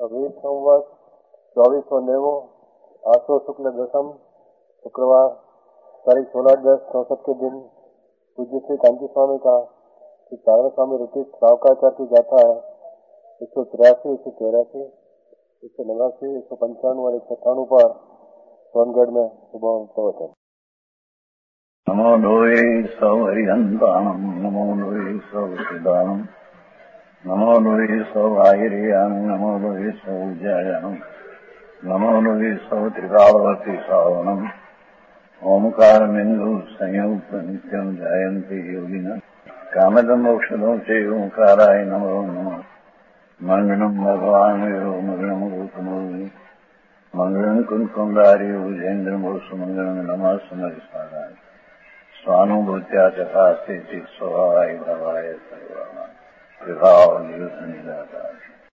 अभी संवत 2490 आसो शुक्ल दशम शुक्रवार तारीख 16/10/64 के दिन पूज्य श्री कांची स्वामी का श्री चारण स्वामी रिटिट सावकाचार की गाथा है 183, 183, 189, 195 और 198 पर सोनगढ़ में सुबह प्रवचन। नमो लोये सौ हरिहंताणम, नमो लोये सौ सिद्धाणम, नमो लोये सौ आहिर्याणम, नमो लोये सौ जयणम, नमो लोये सौ त्रिकालवती सावणम, ओमकार बिंदु संयुक्त नित्यम जयंती योगिना कामदम मोक्षदम से ओंकाराय नमो नमः। मंगलम भगवान मंगलम गौतमोनि मंगलम कुंकुमधारी उजेन्द्र मोसु मंगलम नमः समरिसाराय स्वानुभूत्या चकास्ते चित स्वभावाय भवाय सर्वान विभाव नियुक्त निराकार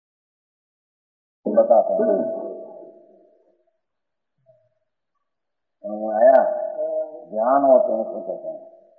बताते हैं। आया ज्ञान होते हैं तो कहते हैं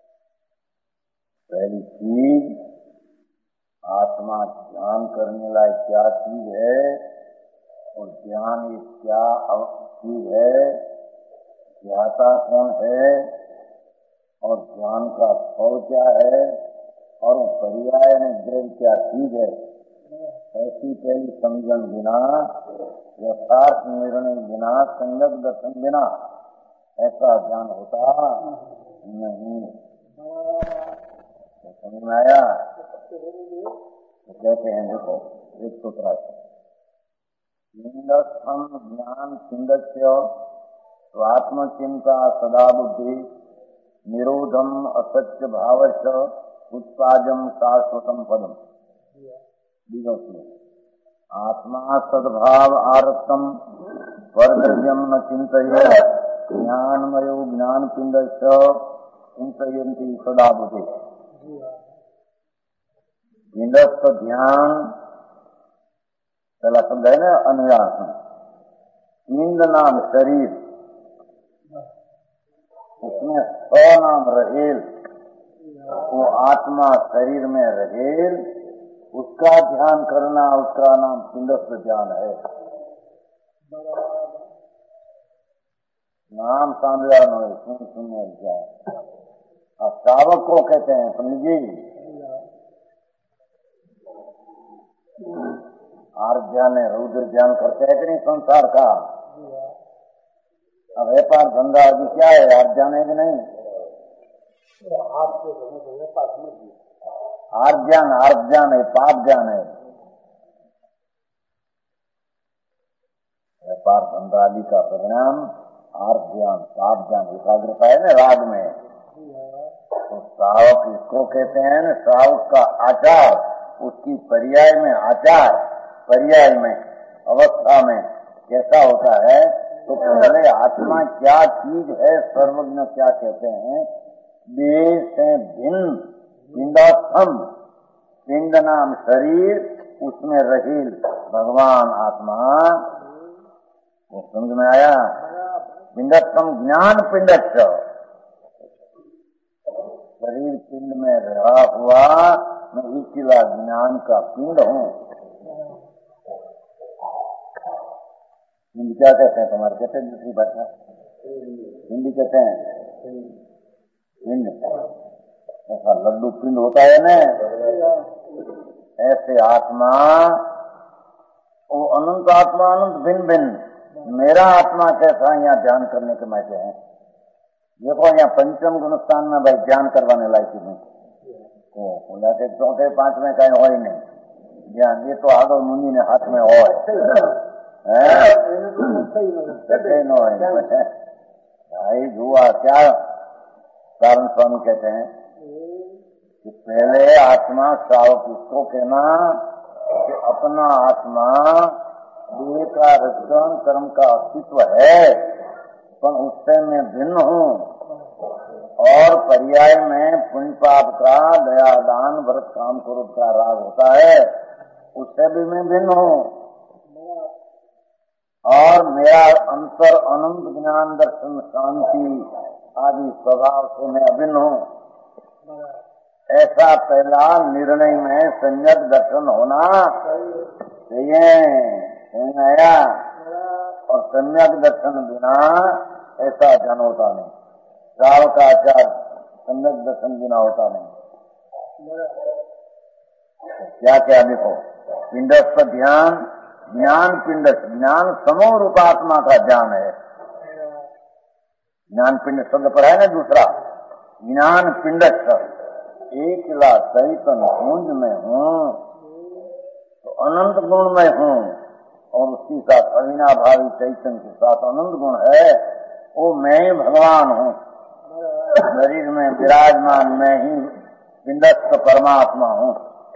पहली चीज आत्मा ज्ञान करने लायक क्या चीज है और ज्ञान ये क्या चीज है, ज्ञाता कौन है और ज्ञान का फल क्या है और पर्याय में द्रव्य क्या चीज है, ऐसी पहली समझन बिना यथार्थ निर्णय बिना संगत दर्शन बिना ऐसा ज्ञान होता नहीं। तो समझ में आया? तो कहते हैं देखो एक सूत्र पिंडस्थम ज्ञान पिंडस्य स्वात्मचिंता सदा बुद्धि निरोधम असत्य भावश्च उत्पादम शाश्वतम पदम। आत्मा सद्भाव आरक्तम परद्रव्यम न चिंतयेत् ज्ञानमयो ज्ञान पिंडस्य चिंतयन्ति सदा बुद्धि। पिंडस्थ ध्यान पहला शब्द है ना अनुयास में, पिंड नाम शरीर, उसमें सौ नाम रहेल, वो आत्मा शरीर में रहेल, उसका ध्यान करना उसका नाम पिंडस्थ ध्यान है। नाम सांझा न सुन जाए श्रावक को कहते हैं समझिए। आर्ध्यान है रुद्र ध्यान करते हैं कि नहीं संसार का। अब व्यापार धंधा अभी क्या है, आर्ध्यान है कि नहीं? आर्ध्यान आर्ध्यान है, पाप ज्ञान है। व्यापार धंधा आदि का परिणाम आर्ध्यान पाप ज्ञान एकाग्रता है ना राग में। तो श्रावक इसको कहते हैं न, श्रावक का आचार उसकी पर्याय में आचार पर्याय में अवस्था में कैसा होता है। तो पहले आत्मा क्या चीज है, सर्वज्ञ क्या कहते हैं, देह से भिन्न पिंडास्थम, पिंड नाम शरीर, उसमें रहील भगवान आत्मा। वो समझ में आया? पिंडस्थम ज्ञान पिंडस्य, शरीर पिंड में रहा हुआ मैं इसीला ज्ञान का पिंड हूँ। हिंदी क्या कहते हैं तुम्हारे, कहते हैं दूसरी भाषा हिंदी कहते हैं पिंड। ऐसा लड्डू पिंड होता है ना, ऐसे आत्मा वो अनंत आत्मा अनंत भिन्न भिन्न। मेरा आत्मा कैसा यहाँ ध्यान करने के मायके हैं। देखो यहाँ पंचम गुणस्थान में भाई ध्यान करवाने लायक नहीं, तो के चौथे पांचवें कहीं हो ही नहीं ध्यान। ये तो आगो मुनि ने हाथ में हो भाई जुआ क्या कारण स्वामी कहते हैं कि पहले आत्मा श्रावक इसको कहना कि अपना आत्मा देह का रजन कर्म का अस्तित्व है, पर उससे मैं भिन्न हूँ और पर्याय में पुण्य पाप का दया दान व्रत काम क्रोध का राग होता है, उससे भी मैं भिन्न हूँ और मेरा अंतर अनंत ज्ञान दर्शन शांति आदि स्वभाव से मैं अभिन्न हूँ। ऐसा पहला निर्णय में संयत दर्शन होना चाहिए। समझ में आया? और सम्यक दर्शन बिना ऐसा ज्ञान होता नहीं। श्रावक आचार सम्यक दर्शन बिना होता नहीं। क्या क्या देखो, पिंडस्थ ध्यान, ज्ञान पिंडस्थ, ज्ञान समूह रूपात्मा का ज्ञान है। ज्ञान पिंड शब्द पर है ना दूसरा, ज्ञान पिंडस्थ, एकला चैतन्य पुंज में हूँ तो अनंत गुण में हूँ, और उसके साथ अविनाभावी चैतन्य के साथ अनंत गुण है, वो मैं ही भगवान हूँ। शरीर में विराजमान मैं ही पिंडस्थ परमात्मा हूँ।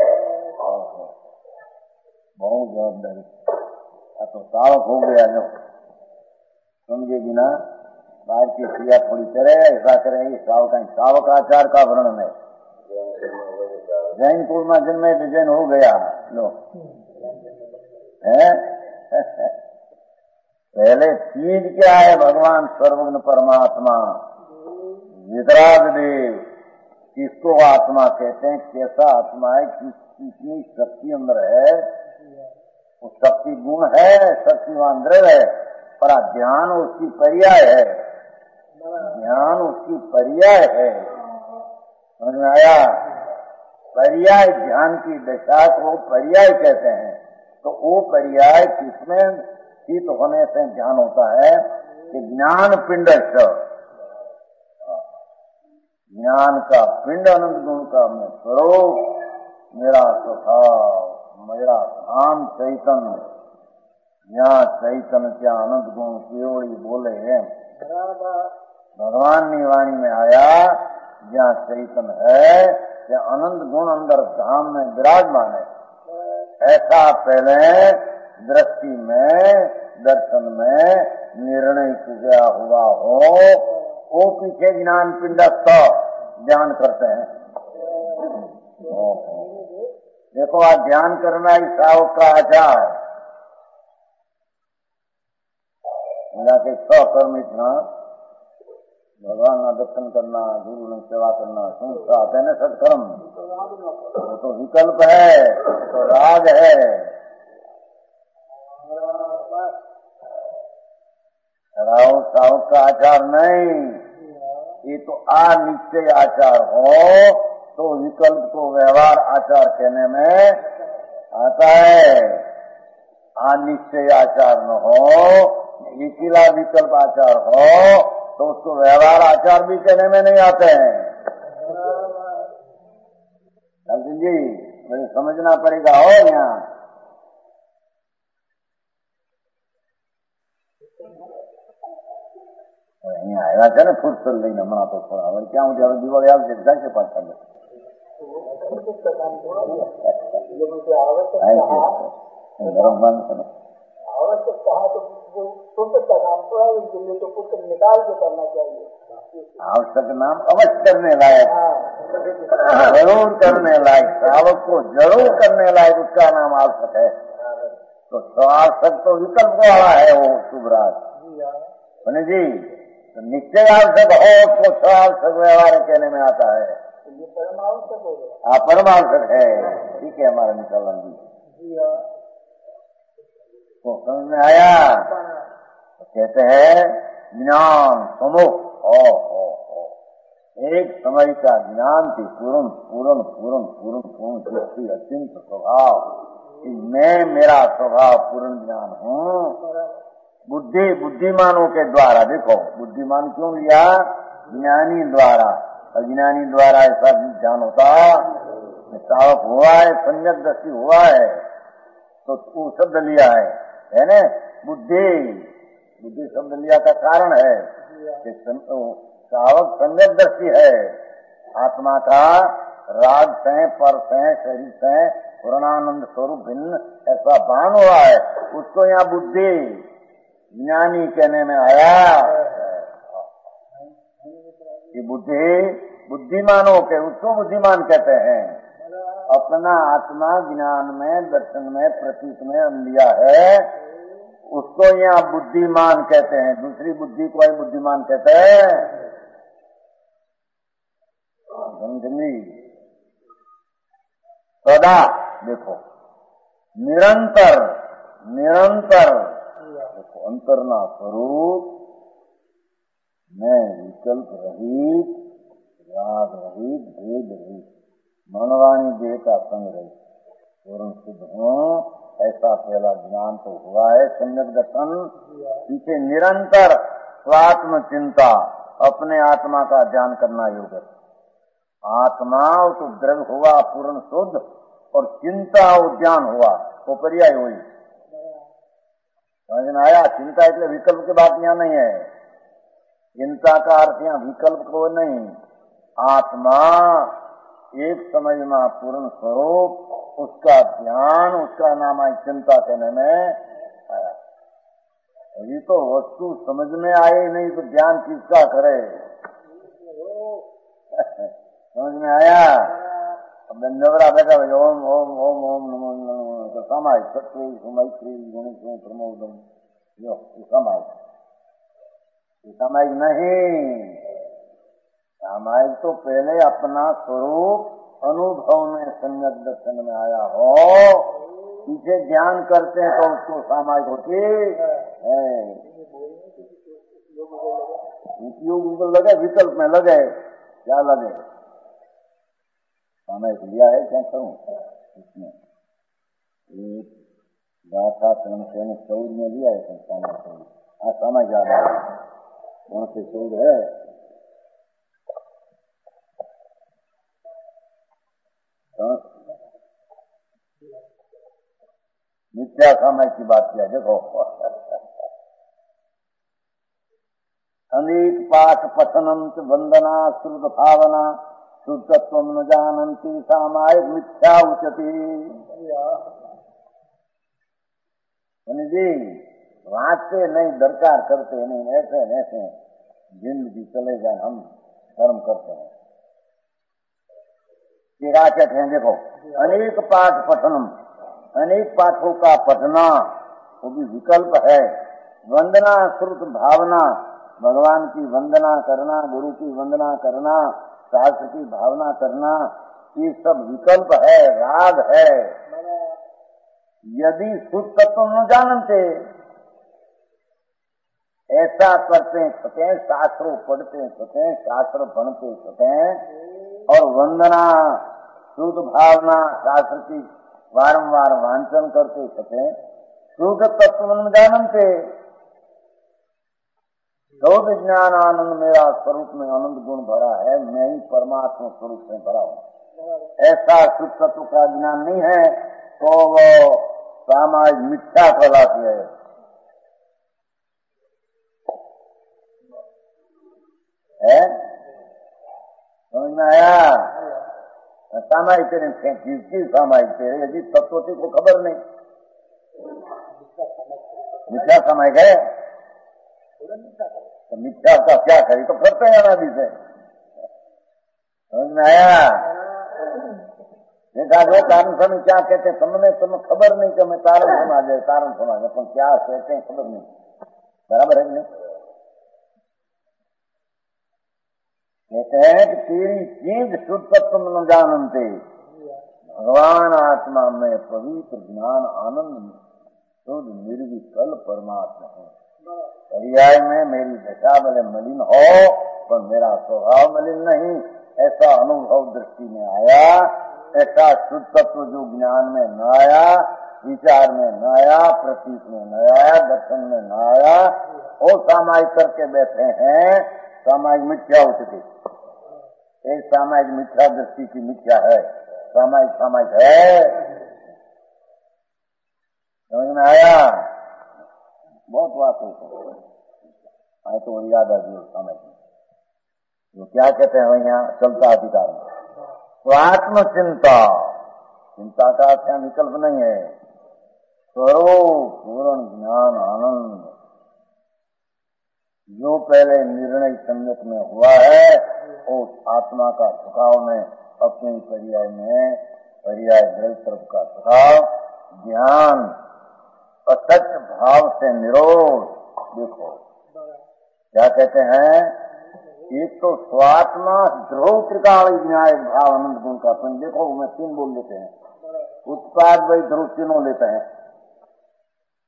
बहुत जवाबदारी। तो सावक हो गया जो समझे बिना बाहर की क्रिया थोड़ी करे, ऐसा करे, सावक आचार का वर्णन है। जैन कुल में जन्मे तो जैन हो गया लो है। पहले चीज क्या है? भगवान सर्वज्ञ परमात्मा वितराग देव, किसको आत्मा कहते हैं? कैसा आत्मा है? कितनी शक्ति अंदर है? वो शक्ति गुण है, शक्तिवान द्रव्य है, पर ज्ञान उसकी पर्याय है। ज्ञान उसकी पर्याय है। समझ में आया? पर्याय ज्ञान की दशा को पर्याय कहते हैं। तो वो पर्याय किसमें स्थित होने से ज्ञान होता है कि ज्ञान पिंड, ज्ञान का पिंड अनंत गुण का मैं स्वरूप, मेरा स्वभाव, मेरा धाम चैतन्य। यहाँ चैतन्य क्या अनंत गुण केवड़ी बोले हैं। भगवान की वाणी में आया, जहाँ चैतन्य है या अनंत गुण अंदर धाम में विराजमान है। ऐसा पहले दृष्टि में, दर्शन में निर्णय किया हुआ हो, वो पीछे ज्ञान पिंडस्थ ध्यान करते हैं। देखो, आज ध्यान करना ही सावक का आचार है। के स्वकर्म इतना भगवान का दर्शन करना, गुरु ने सेवा करना, संस्था है न सत्कर्म, वो तो विकल्प है, तो राग है। सावक का आचार नहीं, ये तो अनिश्चय आचार हो तो विकल्प को व्यवहार आचार कहने में आता है। अनिश्चय आचार न हो, इकिला विकल्प आचार हो तो उसको व्यवहार आचार भी कहने में नहीं आते हैं। जी मुझे समझना पड़ेगा हो यहाँ। અહીંયા આવ્યા છે ને ફૂટસલ લઈને હમણાં તો થોડા હવે ક્યાં હું હવે દિવાળી આવશે જાય છે પાછા ગરમ બંધ છે आवश्यक कहा तो पुत्र का नाम तो है, उनके लिए तो पुत्र निकाल के करना चाहिए। आवश्यक नाम अवश्य करने लायक, जरूर करने लायक, सावक को जरूर करने लायक उसका नाम आवश्यक है। तो आवश्यक तो विकल्प वाला है वो शुभराज बने जी। तो निश्चय आवश्यक हो उसको स्वावश्यक व्यवहार कहने में आता है। ये परमावश्यक हो गया। हाँ परमावश्यक है, ठीक है हमारा निकलन जी। तो समझ में आया? तो कहते हैं ज्ञान समूह एक समय का ज्ञान थी पूर्ण पूर्ण पूर्ण पूर्ण पूर्ण दृष्टि अत्यंत स्वभाव, मैं मेरा स्वभाव पूर्ण ज्ञान हूँ। बुद्धिमानों के द्वारा, देखो बुद्धिमान क्यों लिया? ज्ञानी द्वारा, अज्ञानी द्वारा ऐसा ज्ञान होता। सावक हुआ है, सम्यक दृष्टि हुआ है तो वो शब्द लिया है ना? बुद्धि शब्द लिया का कारण है कि सावक सम्यक दृष्टि है। आत्मा का राग से, पर से, शरीर से पूर्णानंद स्वरूप भिन्न ऐसा भान हुआ है, उसको यहाँ बुद्धि ज्ञानी कहने में आया। कि बुद्धिमानों के उसको बुद्धिमान कहते हैं। अपना आत्मा ज्ञान में, दर्शन में, प्रतीक में लिया है, उसको यहाँ बुद्धिमान कहते हैं। दूसरी बुद्धि को बुद्धिमान कहते हैं। सदा देखो निरंतर निरंतर अंतरना स्वरूप मैं विकल्प रहित, राग रहित, भेद रहित, मनवाणी देह का संग रहित पूर्ण शुद्ध हूँ, ऐसा पहला ज्ञान तो हुआ है। सम्यक दर्शन पीछे निरंतर स्वात्म चिंता, अपने आत्मा का ध्यान करना योग है। आत्मा तो द्रव्य हुआ पूर्ण शुद्ध, और चिंता उद्यान हुआ, वो पर्याय हुई। समझ में आया? चिंता इसलिए विकल्प की बात यहाँ नहीं है। चिंता का अर्थ यहाँ विकल्प को नहीं, आत्मा एक समय में पूर्ण स्वरूप, उसका ध्यान, उसका नाम है चिंता कहने में आया। ये तो वस्तु समझ में आए नहीं तो ध्यान किसका करे? समझ में आया? अब नवरा बैठा भाई ओम ओम ओम ओम नमो नमो तो समाज सत्य मैत्री गणेश प्रमोदम यो समाज नहीं। सामाजिक तो पहले अपना स्वरूप अनुभव में सम्यक दर्शन में आया हो, पीछे ध्यान करते हैं तो उसको सामाजिक होती है। उपयोग लगे, विकल्प में लगे, क्या लगे? सामाजिक लिया है, क्या करूं? इसमें एक गाथा क्रम 14 में लिया है संस्थान, आज समय जा रहा है, वहां से 14 है। मिथ्या समय की बात किया, देखो अनेक पाठ पठनम च वंदना श्रुत भावना शुद्धत्व न जानती सामायिक मिथ्या उचती। जी वाँचते नहीं, दरकार करते नहीं, ऐसे ऐसे जिंदगी चले जाए, हम कर्म करते हैं। क्या कहते हैं? देखो अनेक पाठ पठनम, अनेक पाठों का पढ़ना वो भी विकल्प है। वंदना श्रुत भावना, भगवान की वंदना करना, गुरु की वंदना करना, शास्त्र की भावना करना, ये सब विकल्प है, राग है। यदि शुद्ध तत्व न जानते, ऐसा करते सके, शास्त्रों पढ़ते सके, शास्त्र बनते सके, और वंदना शुद्ध भावना शास्त्र की वारंवार वांचन करते सके, शुद्ध तत्व न जानते, शुद्ध ज्ञान आनंद मेरा स्वरूप में आनंद गुण भरा है, मैं ही परमात्मा स्वरूप में भरा हूँ, ऐसा शुद्ध तत्व का ज्ञान नहीं है तो वो सामाजिक मिथ्या कहलाती है। समझ में आया? सामाजिक तेरे किसकी सामाजिक तेरे, यदि तत्वती को खबर नहीं, मिथ्या सामाजिक है तो मिथ्या का क्या करे, तो करते हैं अनादि से। समझ में आया? देखा दो कारण समय क्या कहते हैं, तुम्हें खबर नहीं कि मैं कारण समाज है, कारण समाज अपन क्या कहते हैं खबर नहीं, बराबर है नहीं? कहते हैं कि तेरी चीज शुद्ध तत्व न जानते, भगवान आत्मा में पवित्र ज्ञान आनंद में शुद्ध निर्विकल परमात्मा है। पर्याय में मेरी दशा भले मलिन हो पर मेरा स्वभाव मलिन नहीं, ऐसा अनुभव दृष्टि में आया। ऐसा शुद्ध तत्व जो ज्ञान में न आया, विचार में न आया, प्रतीक में न आया, दर्शन में न आया, वो सामाजिक करके बैठे हैं। सामाजिक मिथ्या हो चुकी, एक सामाजिक मिथ्या दृष्टि की मिथ्या है, सामाजिक है। समझ में आया? बहुत बात हो तो याद आ गई समझ में। तो क्या कहते हैं यहाँ चलता अधिकार में तो आत्मचिंता, चिंता का क्या विकल्प नहीं है, स्वरूप पूर्ण ज्ञान आनंद जो पहले निर्णय संयत में हुआ है, उस आत्मा का सुखाव में अपने पर्याय में पर्याय द्रव्य तरफ का सुखाव, ध्यान असत्य भाव से निरोध। देखो क्या कहते हैं, एक तो स्वात्मा ध्रुव त्रिकाल न्याय भाव आनंद गुण का अपन देखो, मैं 3 बोल लेते हैं, उत्पाद वही ध्रुव तीनों लेते हैं।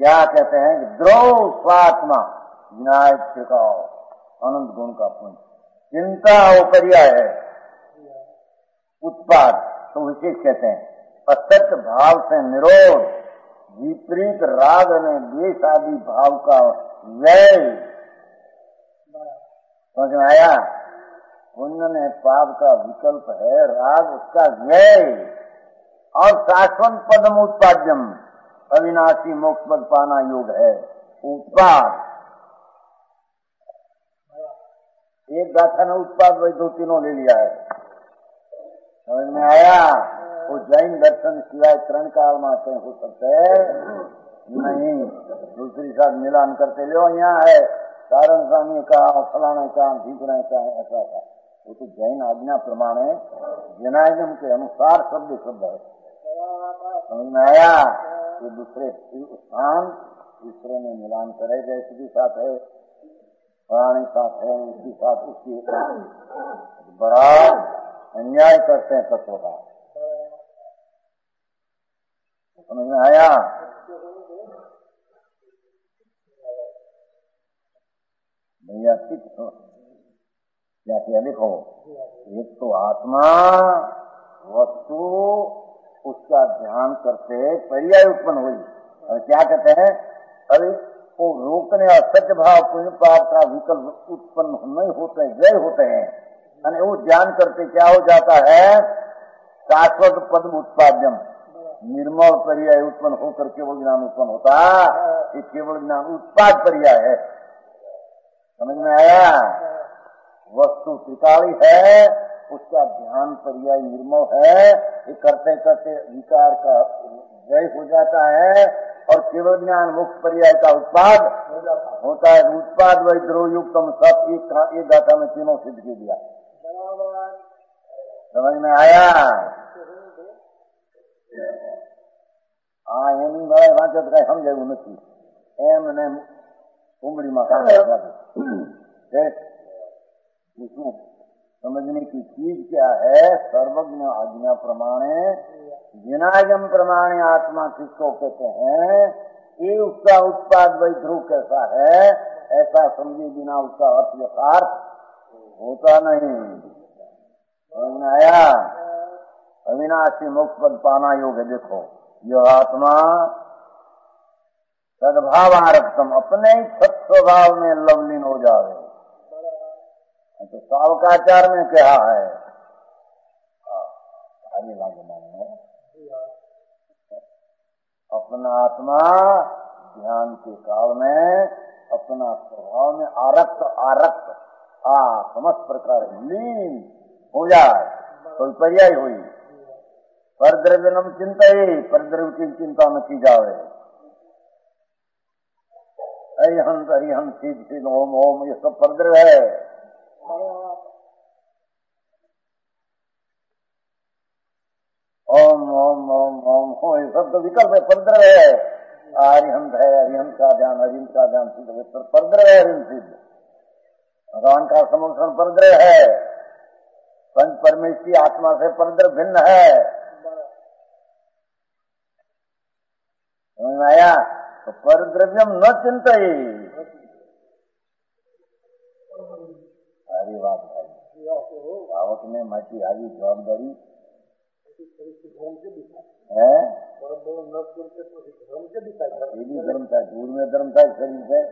क्या कहते हैं कि द्रोह स्वात्मा विनायक टिकाओ अनंत गुण का पुण्य। चिंता वो पर्याय है, उत्पाद तो विशेष कहते हैं। असत्य भाव से निरोध, विपरीत राग ने द्वेष आदि भाव का व्यय। समझ में आया? पुण्य ने पाप का विकल्प है, राग उसका व्यय, और शाश्वत पदम उत्पाद्यम अविनाशी मोक्ष पद पाना योग है उत्पाद। एक गाथा ने उत्पाद वही दो तीनों ले लिया है। समझ में आया? वो जैन दर्शन सिवाय तरण काल में हो सकते नहीं, दूसरी साथ मिलान करते लो। यहाँ है कारण स्वामी का, फलाने का, ढीकने का, ऐसा था। वो तो जैन आज्ञा प्रमाणे जैनाइज्म के अनुसार शब्द शब्द है। समझ में आया? ये दूसरे स्थान दूसरे में मिलान करेगा, इसके साथ है, फलाने साथ है, उसके साथ उसकी बड़ा अन्याय करते हैं तत्व का। समझ में आया? भैया ठीक क्या क्या लिखो। एक तो आत्मा वस्तु उसका ध्यान करते पर्याय उत्पन्न हुई। और क्या कहते हैं? अरे वो रोकने और सत्य भाव पुण्य पाप का विकल्प उत्पन्न नहीं होते, जय होते हैं। यानी वो ज्ञान करते क्या हो जाता है? शाश्वत पद्म उत्पाद्यम, निर्मल पर्याय उत्पन्न होकर केवल ज्ञान उत्पन्न होता। ये केवल ज्ञान उत्पाद पर्याय है। समझ में आया? वस्तु त्रिकाली है, उसका ध्यान पर्याय निर्मल है। ये करते करते विकार का जय हो जाता है और केवल ज्ञान मुक्त पर्याय का उत्पाद होता है। उत्पाद वही द्रोह युक्तम सब एक गाथा में तीनों सिद्ध कर दिया। समझ में आया? हाँ एम भाई वांचत कई समझाયું નથી। एम ने उमड़ी मकान इसमें समझने की चीज क्या है? सर्वज्ञ आज्ञा प्रमाणे विनायम प्रमाणे आत्मा किसको कहते हैं? ये उसका उत्पाद वही ध्रुव कैसा है ऐसा समझे बिना उसका अर्थ यथार्थ होता नहीं। समझ में आया? अविनाशी मोक्ष पद पाना योग है। देखो यह आत्मा सद्भावारक्तम अपने ही सत स्वभाव में लवलीन हो जावे। तो सावकाचार में क्या है? आगे लागे अपना आत्मा ध्यान के काल में अपना स्वभाव में आरक्त समस्त प्रकार लीन हो जाए। कोई पर्याय हुई परद्रव्य नम चिंता ही परद्रव्य की चिंता न की जावे। अरिहंत अरिहंत सीध सीध ओम ओम ये सब परद्रव्य है। ओम ओम ओम ओम हो ये सब तो विकल्प है, परद्रव्य है। अरिहंत है, अरिहंत का ध्यान, अरिहंत का ध्यान सिद्ध परद्रव्य है। अरिहंत सिद्ध भगवान का समुद्र परद्रव्य है। पंच परमेश्वरी आत्मा से परद्रव्य भिन्न है। समझ में आया? तो परद्रव्यम न चिंतई। सारी बात भाई आवक में माटी आई जवाबदारी है। धर्म था, दूर में धर्म था, शरीर से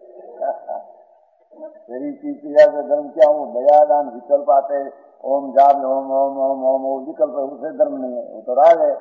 शरीर की क्रिया से धर्म क्या हो? दयादान विकल्प आते ओम जाप ओम ओम ओम ओम वो विकल्प है, उसे धर्म नहीं है, वो तो राग है।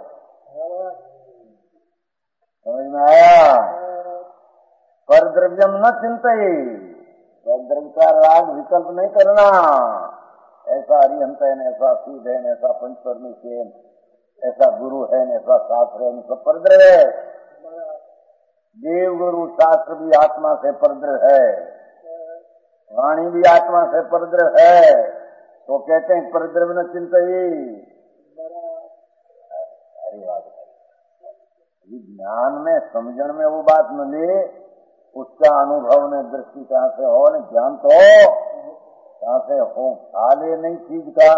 समझ में आया? परद्रव्यम न चिंतई, परद्रव्य का राग विकल्प नहीं करना। ऐसा अरिहंत है, ऐसा सीध है, ऐसा पंच परमेश्वर, ऐसा गुरु है, ऐसा शास्त्र है, सब परद्रव्य है। देव गुरु शास्त्र भी आत्मा से परद्रव्य है, वाणी भी आत्मा से परद्रव्य है। तो कहते हैं परद्रव्य न चिंतई। अरे बात ज्ञान में समझण में वो बात मिले, उसका अनुभव ने दृष्टि कहाँ से हो, न ज्ञान तो कहाँ से हो, खाले नहीं चीज का।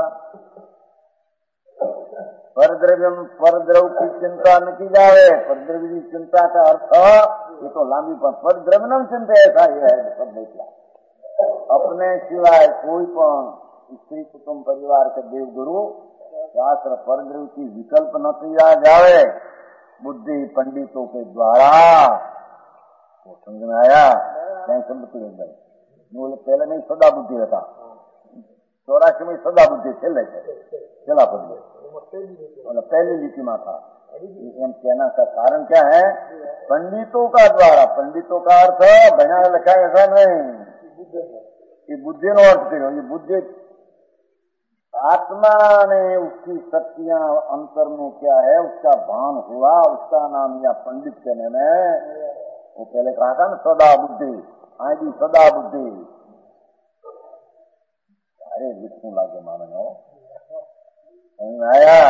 परद्रव्यम परद्रव की चिंता न की जावे। परद्रव्य की चिंता का अर्थ ये तो लांबी पद द्रव्यम चिंते ऐसा ही है सब देखला। अपने सिवाय कोई पण स्त्री कुटुंब परिवार के देव गुरु शास्त्र परद्रव्य की विकल्प न किया जावे बुद्धि पंडितों के द्वारा। वो समझ में आया? कहीं संपत्ति लग गई बोले पहले नहीं सदा बुद्धि रहता 84 में सदा बुद्धि चले चला पड़े मतलब पहली लीटी में था। एम कहना का कारण क्या है? पंडितों का द्वारा। पंडितों का अर्थ बना लिखा ऐसा नहीं, ये बुद्धि नो अर्थ करो। ये बुद्धि आत्मा ने उसकी शक्तियां अंतर में क्या है उसका भान हुआ, उसका नाम या पंडित कहने में। वो पहले कहा था ना सदा बुद्धि, आई भी सदा बुद्धि। अरे लिखूं लागे मानो आया।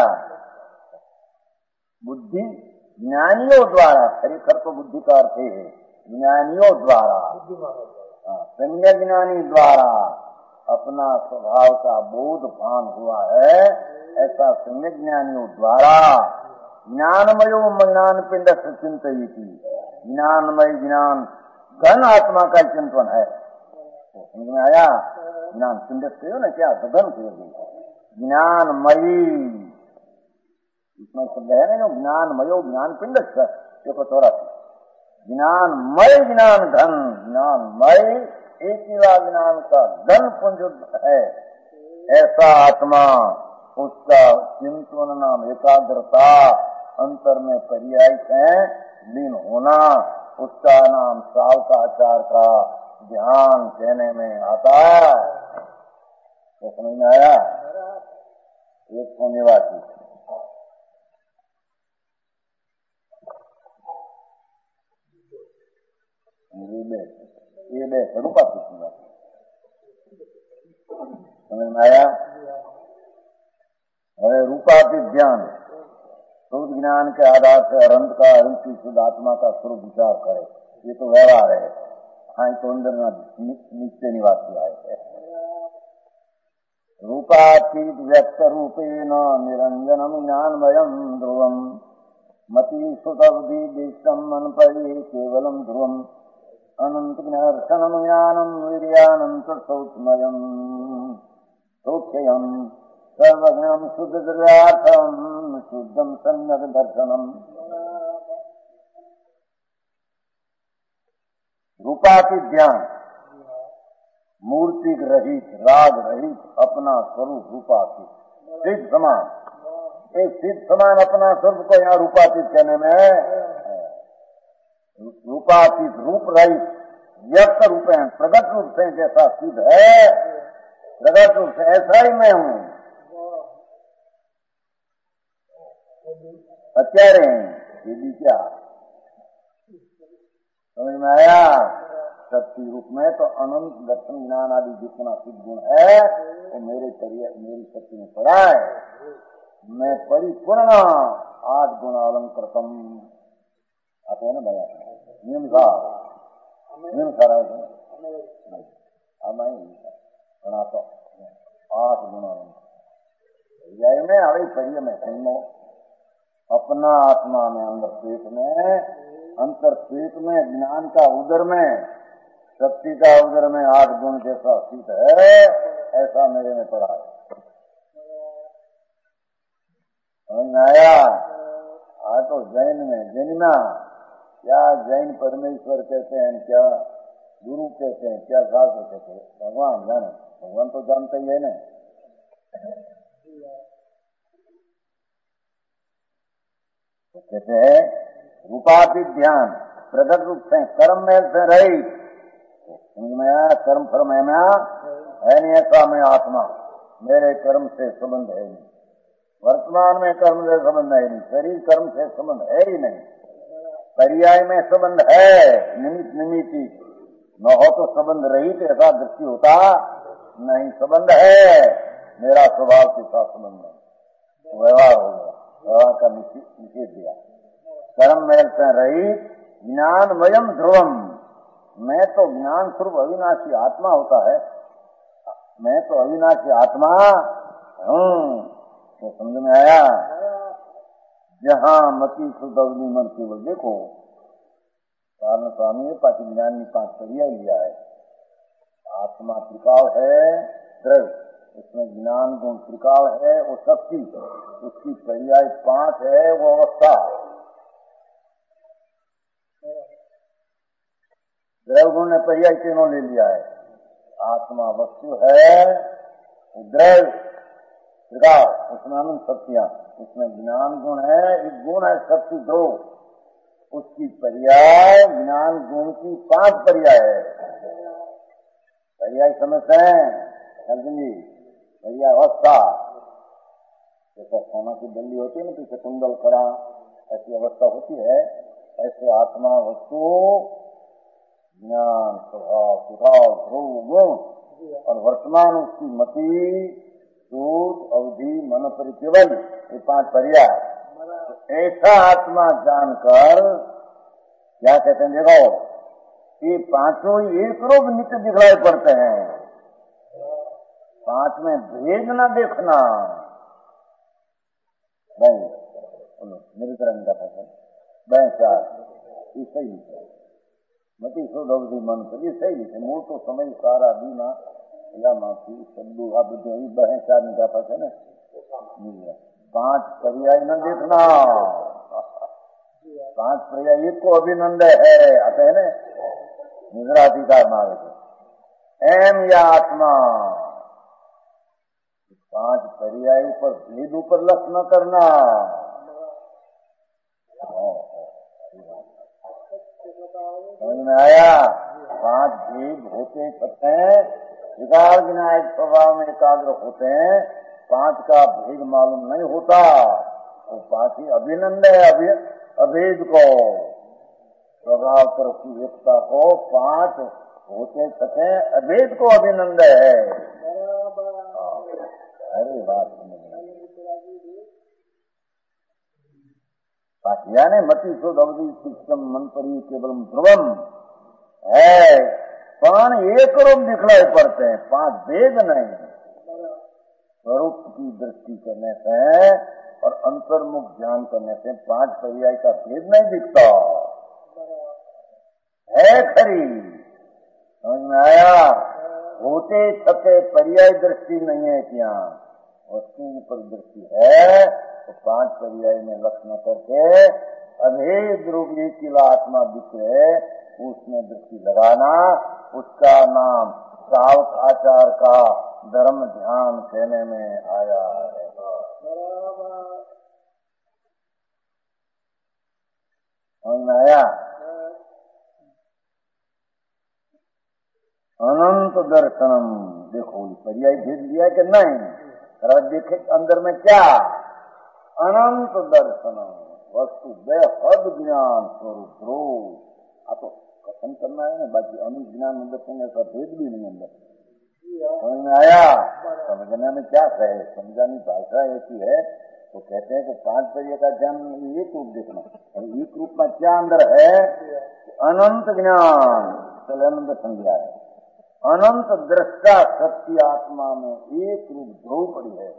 बुद्धि ज्ञानियों द्वारा, खरेखर तो बुद्धि का अर्थ है ज्ञानियों द्वारा, सम्य ज्ञानी द्वारा अपना स्वभाव का बोध भान हुआ है। ऐसा सम्य ज्ञानियों द्वारा ज्ञानमयो ज्ञान पिंड से चिंतयति, ज्ञानमय ज्ञान घन आत्मा का चिंतन है। तो समझ में आया? ज्ञान पिंड से हो ना क्या गगन से ज्ञानमयी, इसमें शब्द है ना ज्ञानमयो ज्ञान पिंड से देखो थोड़ा ज्ञानमय ज्ञान घन, ज्ञानमय एक ही ज्ञान का घन पुंज है। ऐसा आत्मा उसका चिंतन नाम एकाग्रता अंतर में पर्याय है लीन होना, उसका नाम सावकाचार का ध्यान कहने में आता है। तो समझ में आया? एक को निवासी ये बे रूपा समझ में आया? अरे रूपातीत ध्यान शुद्ध ज्ञान के आधार से अनंत का अनंत की शुद्ध आत्मा का स्वरूप विचार करे, ये तो व्यवहार है। हाँ तो अंदर नित्य निवासी आए। रूपातीत व्यक्त रूपेण निरंजनम ज्ञानमयम ध्रुवम मति सुतवधि दिष्टम मन परि केवलम ध्रुवम अनंत ज्ञानम ज्ञानम वीर्यानंत सौक्ष्मयम सौख्यम सर्वज्ञम शुद्ध द्रव्यार्थम शुद्धम सम्यक दर्शनम। रूपातीत ध्यान मूर्ति रहित राग रहित अपना स्वरूप रूपातीत सिद्ध समान, एक सिद्ध समान अपना स्वरूप को यहाँ रूपातीत कहने में रूपातीत रूप रहित व्यक्त रूप है प्रगट रूप से जैसा सिद्ध है, प्रगट रूप से ऐसा ही मैं हूँ। अत्यारे ये भी क्या समझ में आया? शक्ति रूप में तो अनंत दर्शन ज्ञान आदि जितना सिद्ध गुण है वो मेरी शक्ति में पड़ा है। मैं परिपूर्ण 8 गुण अलंकृतम आते हैं ना भैया नियम सारा बना तो 8 गुण अलंकृत में अभी परिय में सुनो अपना आत्मा में अंदर पेट में अंतर पेट में ज्ञान का उदर में शक्ति का उदर में 8 गुण जैसा स्थित है ऐसा मेरे में पड़ा है। आया आज तो जैन में जैना क्या जैन परमेश्वर कहते हैं, क्या गुरु कहते हैं, क्या शास्त्र कहते हैं, भगवान जाने, भगवान तो जानते ही है ना। तो कहते हैं रूपातीत ध्यान प्रगट रूप से कर्म में से रही कर्म फर्म है नहीं ऐसा मैं आत्मा, मेरे कर्म से संबंध है नहीं, वर्तमान में कर्म से संबंध है नहीं, शरीर कर्म से संबंध है ही नहीं, पर्याय में संबंध है निमित्त निमित्ती न हो तो संबंध रहित ऐसा दृष्टि होता नहीं, संबंध है मेरा स्वभाव के साथ संबंध नहीं, व्यवहार हो गया, व्यवहार का निषेध दिया। कर्म में से रहित ज्ञानमयम ध्रुवम, मैं तो ज्ञान स्वरूप अविनाशी आत्मा होता है, मैं तो अविनाशी आत्मा हूँ। तो समझ में आया? जहाँ मति शुद्ध अग्नि मन केवल देखो कारण स्वामी पांच ज्ञान की 5 पर्याय लिया है। आत्मा त्रिकाल है, द्रव्य, उसमें ज्ञान गुण त्रिकाल है, वो शक्ति, उसकी पर्याय 5 है, वो अवस्था। द्रव्य गुण ने पर्याय तीनों ले लिया है। आत्मा वस्तु है, द्रव्य त्रिकाल, उसमें अनंत शक्तियां, उसमें ज्ञान गुण है, एक गुण है शक्ति 2, उसकी पर्याय ज्ञान गुण की 5 पर्याय है। पर्याय समझते हैं समझेंगे? पर्याय अवस्था, जैसा सोना की दल्ली होती है ना, पीछे कुंडल कड़ा, ऐसी अवस्था होती है। ऐसे आत्मा वस्तु ज्ञान स्वभाव स्वभाव ध्रुव गुण और वर्तमान उसकी मति सूत अवधि मन परिकेवल, ये 5 पर्याय। तो ऐसा आत्मा जानकर क्या कहते हैं, देखो ये 5 एक रूप नित्य दिखलाई पड़ते हैं। 5 में भेद न देखना। नहीं निरंतर का फसल चार ये सही है, मती शोध अवधि मन कर ये सही है। मूल तो समय सारा बीमा या माफी सद्दू आप बह चार निकाता है ना, 5 पर्याय न देखना। 5 पर्याय एक को अभिनंद है आते है ना निद्राधिकार मार्ग एम या आत्मा। 5 पर्याय पर भेद ऊपर लक्ष न करना। समझ में आया? 5 भेद होते हैं, विकार विनायक स्वभाव में एकाग्र होते हैं। 5 का भेद मालूम नहीं होता, तो 5 ही अभिनंद है अभेद को, स्वभाव तरफ की एकता को। 5 होते छते अभेद को अभिनंद है। अरे बात यानी मति शुद्ध अवधि सिस्टम मन परी केवल ध्रुवम है। 5 एक रूप दिखलाई पड़ते हैं, 5 भेद नहीं। स्वरूप की दृष्टि करने से और अंतर्मुख ध्यान करने से 5 पर्याय का भेद नहीं दिखता है। खरी समझ में आया? होते छते पर्याय दृष्टि नहीं है क्या, वस्तु पर दृष्टि है। तो 5 पर्याय में लक्ष्य न करके अभेद रूपी किला आत्मा दिखे, उसमें दृष्टि लगाना, उसका नाम श्रावक आचार का धर्म ध्यान कहने में आया है। समझ में आया? अनंत दर्शनम, देखो पर्याय भेज दिया कि नहीं, जरा देखे अंदर में क्या। अनंत दर्शनम वस्तु बेहद ज्ञान स्वरूप ध्रुव। तो कथन करना है ना, बाकी अनंत ज्ञान दर्शन ऐसा भेद भी नहीं अंदर। समझ में आया? समझने में क्या कहे, समझानी भाषा ऐसी है। तो कहते हैं कि 5 पर्याय का ज्ञान एक रूप देखना, एक रूप में क्या अंदर है, अनंत ज्ञान। चले अनंत संज्ञा है, अनंत दृष्टा शक्ति आत्मा में एक रूप ध्रुव पड़ी है।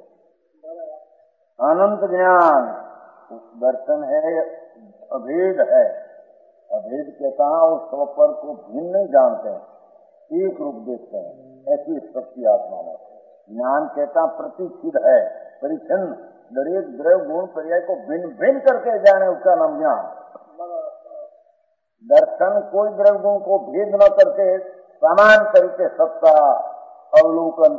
अनंत ज्ञान दर्शन है, अभेद है। अभेद कहता उस स्वपर को भिन्न नहीं जानते हैं, एक रूप देखते हैं। ऐसी शक्ति आत्मा में। ज्ञान कहता प्रतिचिद है, परिच्छिन्न, दरेक द्रव्य गुण पर्याय को भिन्न भिन्न करके जाने, उसका नाम ज्ञान। दर्शन कोई द्रव्य गुण को भेद न करके समान तरीके सत्ता अवलोकन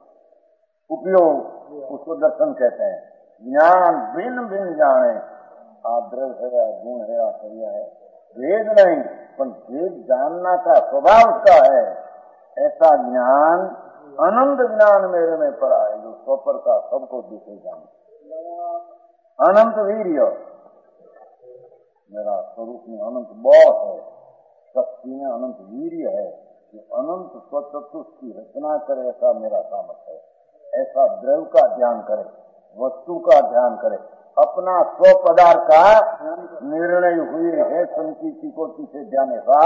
उपयोग, उसको दर्शन कहते हैं। ज्ञान भिन्न भिन्न जाने, द्रव्य है या गुण है या क्रिया है, भेद नहीं, पर भेद जानना का स्वभाव उसका है। ऐसा ज्ञान अनंत ज्ञान मेरे में पड़ा है, जो स्वपर का सबको दिखे जाने। अनंत वीर्य, मेरा स्वरूप में अनंत बहुत है, शक्ति में अनंत वीर्य है, जो अनंत स्वतत्व की रचना करे, ऐसा मेरा सामर्थ्य है। ऐसा द्रव्य का ध्यान करे, वस्तु का ध्यान करे, अपना स्व पदार्थ का निर्णय हुए है, संकीर्ति को पीछे ध्यान का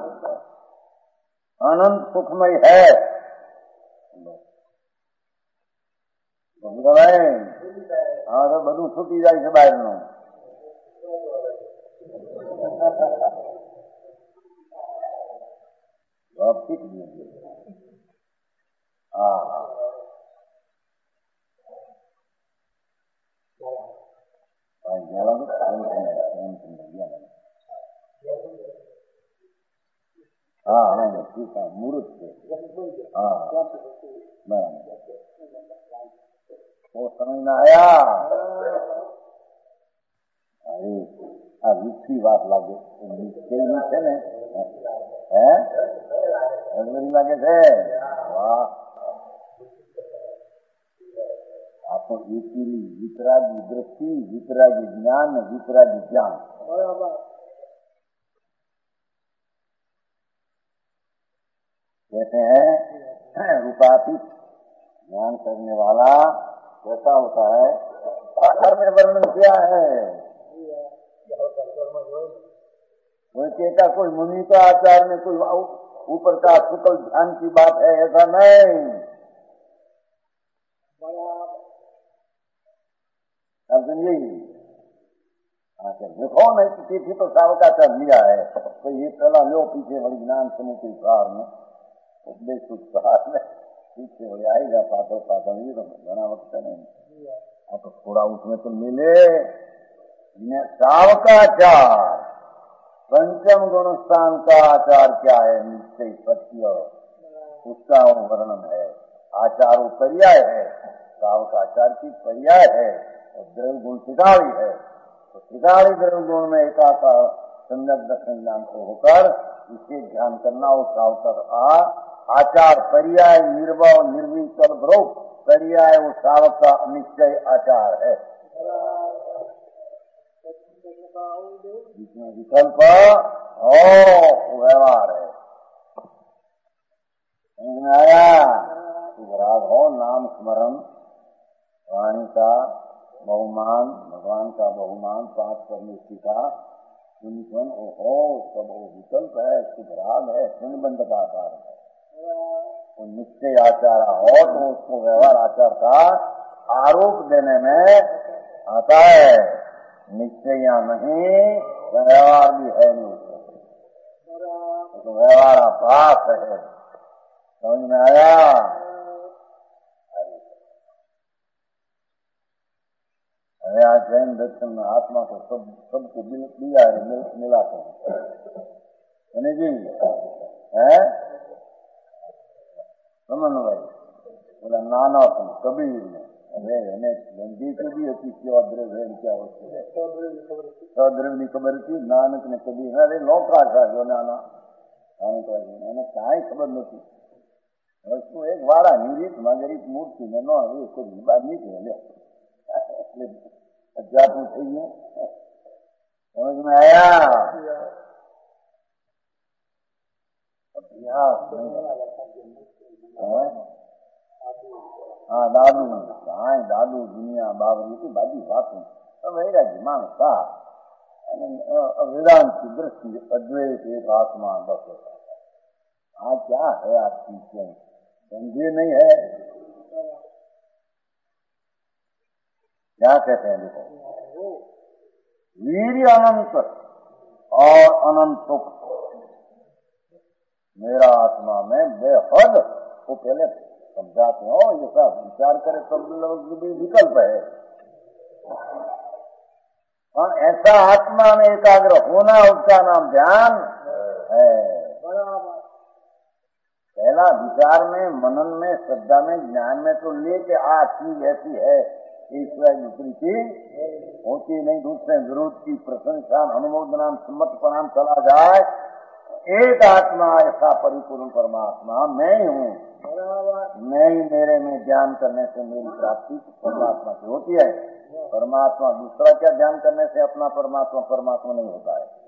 अनंत सुखमय है। हाँ तो બધું છૂટી જાય છે બહારનું। सीख दिए। हाँ हाँ ठीक है, मूर्त से। हाँ बराबर, वो समझ में आया। अरे दूसरी बात लागे नीचे ने लागे थे। वाह, आपको वितरागी दृष्टि, वितरागी ज्ञान, वितरागी ज्ञान। कहते हैं रूपातीत ज्ञान करने वाला कैसा होता है, आखिर में वर्णन किया है। कोई कहता कोई मुनि का आचार में कोई ऊपर का शुक्ल ध्यान की बात है, ऐसा नहीं। अब समझिए, देखो नहीं किसी थी तो सावकाचार लिया है, तो ये पहला लो पीछे बड़ी ज्ञान समूह के सार में उपदेश कुछ सार में पीछे बड़ी आएगा पाथर पाथर, ये तो बना वक्त नहीं। हाँ तो थोड़ा उसमें तो मिले सावकाचार। पंचम गुण स्थान का आचार क्या है, निश्चय सत्य, उसका वर्णन है। आचार वो पर्याय है, सावकाचार की पर्याय है, और द्रव्य गुण त्रिकाली है। तो त्रिकाली द्रव्य गुण में एकाकार सम्यक दर्शन ज्ञान को होकर इसे ध्यान करना, और सावकर आचार पर्याय निर्भव निर्विकल्प रूप पर्याय वो सावक का निश्चय आचार है, जिसमें विकल्प हो व्यवहार है। आया राग हो नाम स्मरण, वाणी का बहुमान, भगवान का बहुमान पाठ करने सीखा, सुन ओहो सब वो विकल्प है, शुभ राग है, सुनबंध का आचार है। तो निश्चय आचार हो तो उसको व्यवहार आचार का आरोप देने में आता है। निश्चय या नहीं तो व्यवहार भी है नहीं, तो व्यवहार आभास है। समझ में आया। आज जैन दर्शन में आत्मा को सबको दिया है, मिलाते हैं जी है। समन्वय बोला नाना कबीर ने गंदी को भी अच्छी क्या द्रव्य क्या होती है, सद्रव्य की खबर थी। नानक ने कबीर अरे लौका था जो नाना कहीं खबर नहीं, उसको एक वारा निरीत मगरीत मूर्ति में नो कुछ बात नहीं थी, अध्यात्म चाहिए। समझ में आया। हाँ दादू हाँ दादू दुनिया बाबरी की बाकी बातें तो मेरा दिमाग था। वेदांत की दृष्टि अद्वैत एक आत्मा बस होता है। आज क्या है आपकी चीजें समझे नहीं है। क्या कहते हैं देखो, वीर्य अनंत और अनंत सुख मेरा आत्मा में बेहद वो पहले समझाते हो। ये सब विचार करे सब विकल्प है, और ऐसा आत्मा में एकाग्र होना उसका नाम ध्यान है। पहला विचार में, मनन में, श्रद्धा में, ज्ञान में तो लेके चीज ऐसी है ईश्वर दूसरी चीज होती नहीं। दूसरे विरोध की प्रशंसा अनुमोदना सम्मत प्रणाम चला जाए। एक आत्मा ऐसा परिपूर्ण परमात्मा मैं ही हूँ, मैं ही मेरे में ध्यान करने से मेरी प्राप्ति परमात्मा से होती है। परमात्मा दूसरा क्या ध्यान करने से अपना परमात्मा परमात्मा नहीं होता है।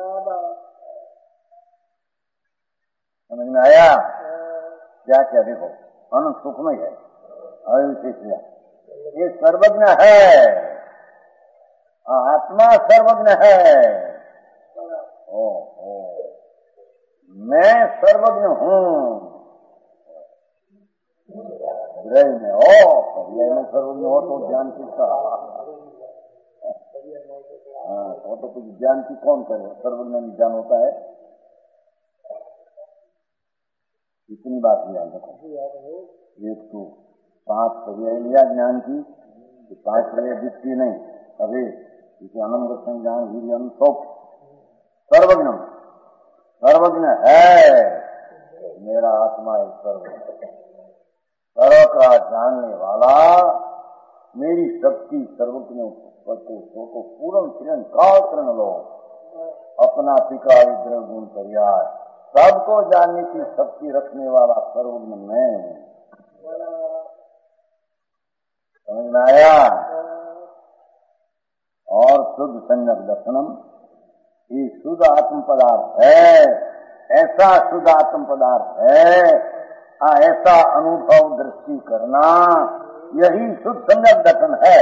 समझ में आया। क्या क्या देखो अनंत सुख में है, अविशेष ये सर्वज्ञ है, आत्मा सर्वज्ञ है। मैं सर्वज्ञ हूँ हृदय में हो, हृदय में सर्वज्ञ हो तो ज्ञान किसका। वो तो कुछ ज्ञान की कौन करे, सर्वज्ञ में ज्ञान होता है। इतनी बात लिया देखो, एक तो 5 पर्याय लिया ज्ञान की, 5 पर्याय दिखती नहीं। अभी इसे अनंत ज्ञान वीर्यम सोप सर्वज्ञ, सर्वज्ञ है मेरा आत्मा, एक सर्वज्ञ, सर्व का जानने वाला, मेरी शक्ति सर्वज्ञ को पूर्ण किरण काल करण लो, अपना पिका इधर गुण पर्याय, सबको जानने की शक्ति रखने वाला सर्वज्ञ मैं हूँ। समझ में आया? और शुद्ध सम्यक दर्शनम, ये शुद्ध आत्म पदार्थ है, ऐसा शुद्ध आत्म पदार्थ है, ऐसा अनुभव दृष्टि करना, यही शुद्ध सम्यक दर्शन है।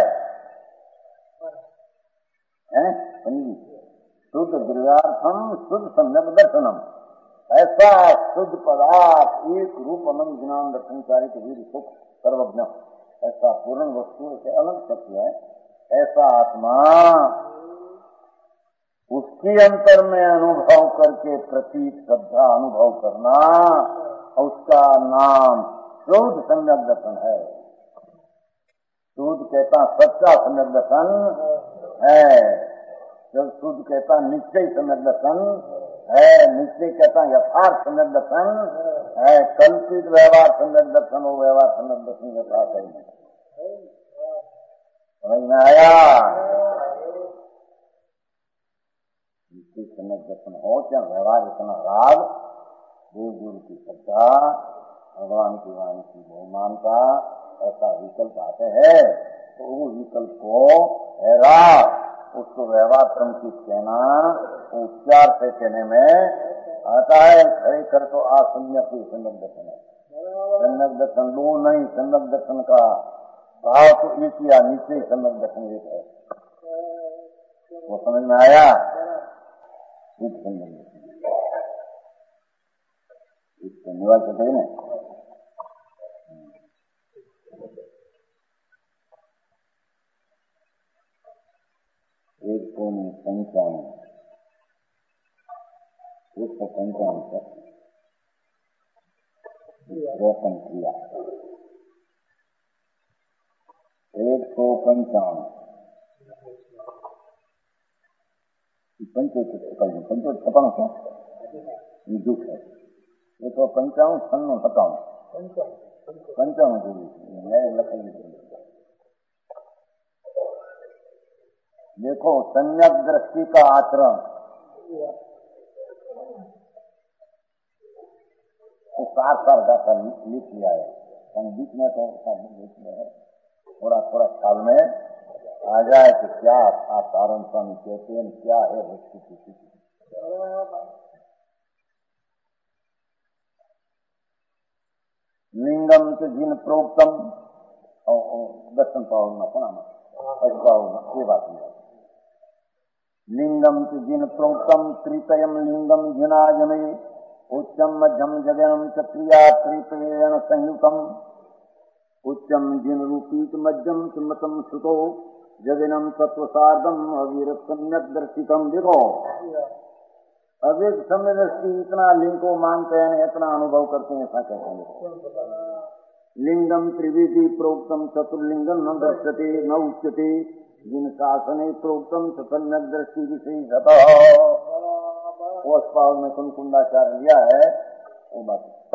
समझी? शुद्ध द्रव्यार्थम शुद्ध सम्यक दर्शनम, ऐसा शुद्ध पदार्थ एक रूप अनंत ज्ञान दर्शन कारिक वीर सुख सर्वज्ञ, ऐसा पूर्ण वस्तु से अलग सत्य है, ऐसा आत्मा उसके अंतर में अनुभव करके प्रतीक श्रद्धा अनुभव करना, उसका नाम शुद्ध सम्यक दर्शन है। शुद्ध कहता सच्चा सम्यक दर्शन है, जब शुद्ध कहता निश्चय सम्यक दर्शन है, निश्चय कहता यथार्थ सम्यक दर्शन है, कल्पित व्यवहार सम्यक दर्शन हो, व्यवहार सम्यक दर्शन के साथ है। समझ में आया? निश्चय सम्यक दर्शन हो क्या व्यवहार इतना राग, देव गुरु की श्रद्धा, भगवान की वाणी की बहुमानता, ऐसा विकल्प आते हैं, तो वो विकल्प को है राग, उसको व्यवहार संकेत कहना, उपचार से कहने में आता है। खरेखर तो असम्यक ही सम्यक दर्शन है। सम्यक दर्शन दो नहीं, सम्यक दर्शन का भाव तो एक या नीचे सम्यक दर्शन एक है। वो समझ में आया? एक सम्यक दर्शन, एक धन्यवाद कहते हैं ना, एक को 55, 155 तक रोपण किया, 155 पंचो छपाण क्या दुख है, 155 56 55 जो लखेली। देखो सम्यक दृष्टि का आचरण, तो सार जाकर लिख लिया है, बीच में तो थोड़ा थोड़ा ख्याल में आ जाए कि क्या आप सारण स्वामी कहते हैं, क्या है वस्तु की स्थिति। लिंगम से जिन प्रोक्तम दर्शन पाओना पढ़ाना ये बात नहीं। लिंगम से जिन प्रोक्तम त्रितयम लिंगम जिनाजमे उच्चम मध्यम जगनम चक्रिया त्रितयन संयुतम उच्चम जिन रूपीत मध्यम सुमतम सुतो जगनम तत्वसार्धम अविरत सम्यक दर्शितम। देखो अविरत सम्यक दृष्टि इतना लिंग को मानते हैं, इतना अनुभव करते हैं, ऐसा कहते हैं। लिंगम त्रिविधि प्रोक्तम चतुर्लिंगम न दृश्यते न उच्यते जिन शासने प्रोक्तम सम्यक दृष्टि विशेषतः। उस पाव में कुंडाचार्य लिया है वो बात।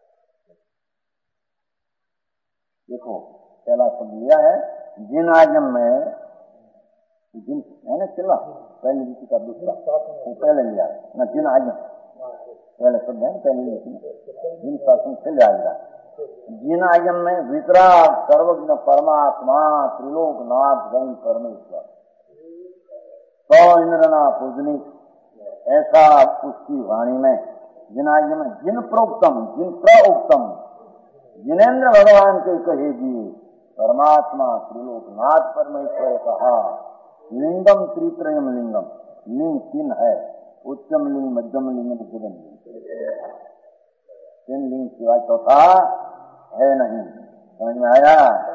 देखो पहला शब्द लिया है जिन आजम में, जिन है ना चिल्ला पहले रीति का दूसरा वो पहले लिया है ना, जिन आजम पहले शब्द है पहले जिन शासन से लिया गया। जिन आजम में वितराग सर्वज्ञ परमात्मा त्रिलोकनाथ गण परमेश्वर सौ इंद्रना पूजनिक, ऐसा उसकी वाणी में जिन आजम में जिन प्रोक्तम जिन प्रोक्तम जिनेन्द्र भगवान के कहेगी परमात्मा त्रिलोकनाथ परमेश्वर कहा। लिंगम त्रित्रयम लिंगम, लिंग तीन है, उच्चम लिंग मध्यम लिंग निचलम लिंग, तीन लिंग सिवाय चौथा है नहीं। समझ में आया?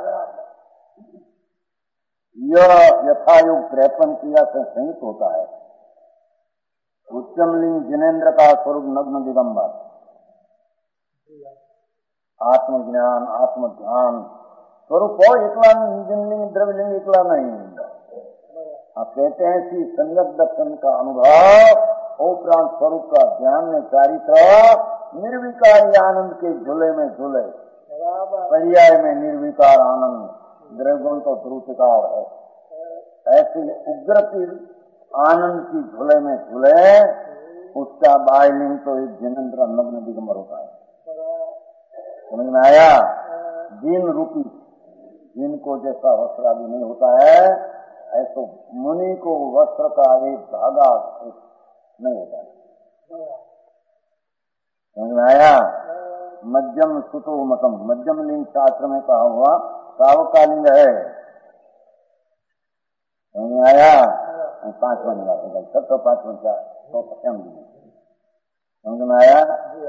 यह यथायोग 53 क्रिया से संयुक्त होता है। उच्चम लिंग जिनेन्द्र का स्वरूप नग्न दिगंबर, आत्मज्ञान, आत्मध्यान स्वरूप हो, एकला जिनलिंग द्रव्यलिंग एकला नहीं। आप कहते हैं कि संगत दर्शन का अनुभव उपरांत स्वरूप का ध्यान में चारित्र निर्विकारी आनंद के झूले में झूले, पर्याय में निर्विकार आनंद, द्रव्यगुण तो ध्रुवकार है। ऐसी उग्रति आनंद की झूले में झूले, उसका बायलिंग तो एक जिनेन्द्र नग्न दिगंबर होता है। समझ में आया? जीन रूपी, जीन को जैसा वस्त्र आदि नहीं होता है, ऐसे मुनि को वस्त्र का एक धागा नहीं होता है। समझ में आया? मध्यम सुतो मतम, मध्यम लिंग शास्त्र में कहा हुआ सावकालिंग है। समझ में आया? 5वां निवास सब तो 5वां तो समझ में आया?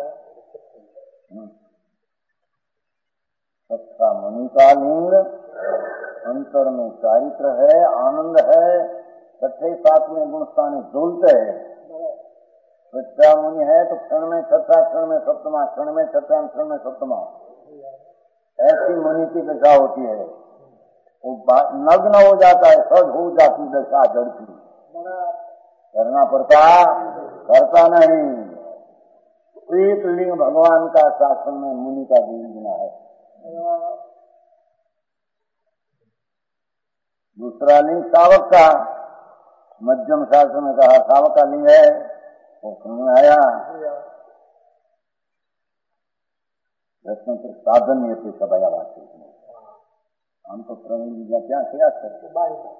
सत्ता मुनि का लिंग, अंतर में चारित्र है, आनंद है, छठे सातवें गुण स्थान डोलते है। सच्चा मुनि है तो क्षण में छठा, क्षण में सप्तमा, क्षण में छठा, क्षण में सप्तमा, ऐसी मुनि की दशा होती है। वो नग्न हो जाता है, सज हो जाती दशा जड़ती, करना पड़ता, करता नहीं। एक लिंग भगवान का शासन में मुनि का गुना है। दूसरा लिंग सावक का, मध्यम शास्त्र में कहा सावक का लिंग है, वो समझ आया? साधन ये थे सब आया बात। हम तो प्रवीण क्या क्या करते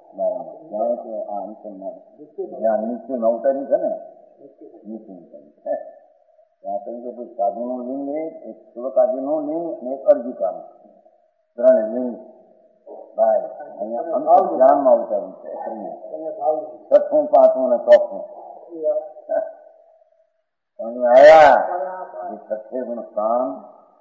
नीचे न उतरी है ना, नीचे उतरी यहाँ कहीं कुछ साधनों लेंगे, एक शिव का दिन लेंगे, एक अर्जी का प्रण लिंग भाई हम ध्यान में उतरी छठों पांचों ने चौथों। समझ में आया? छठे गुण स्थान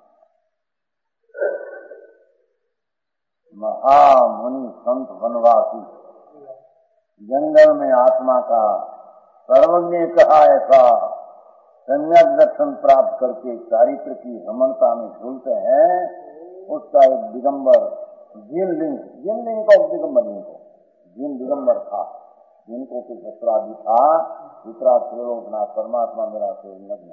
महामुनि संत वनवासी, जंगल में आत्मा का सर्वज्ञ कहा ऐसा सम्यक दर्शन प्राप्त करके चारित्र की रमणता में झूलते हैं, उसका एक दिगंबर जिन लिंग का दिगंबर लिंग को, जिन दिगंबर था, जिनको कुछ वस्त्रादि था, दूसरा त्रिलोकनाथ परमात्मा मेरा से लग्न,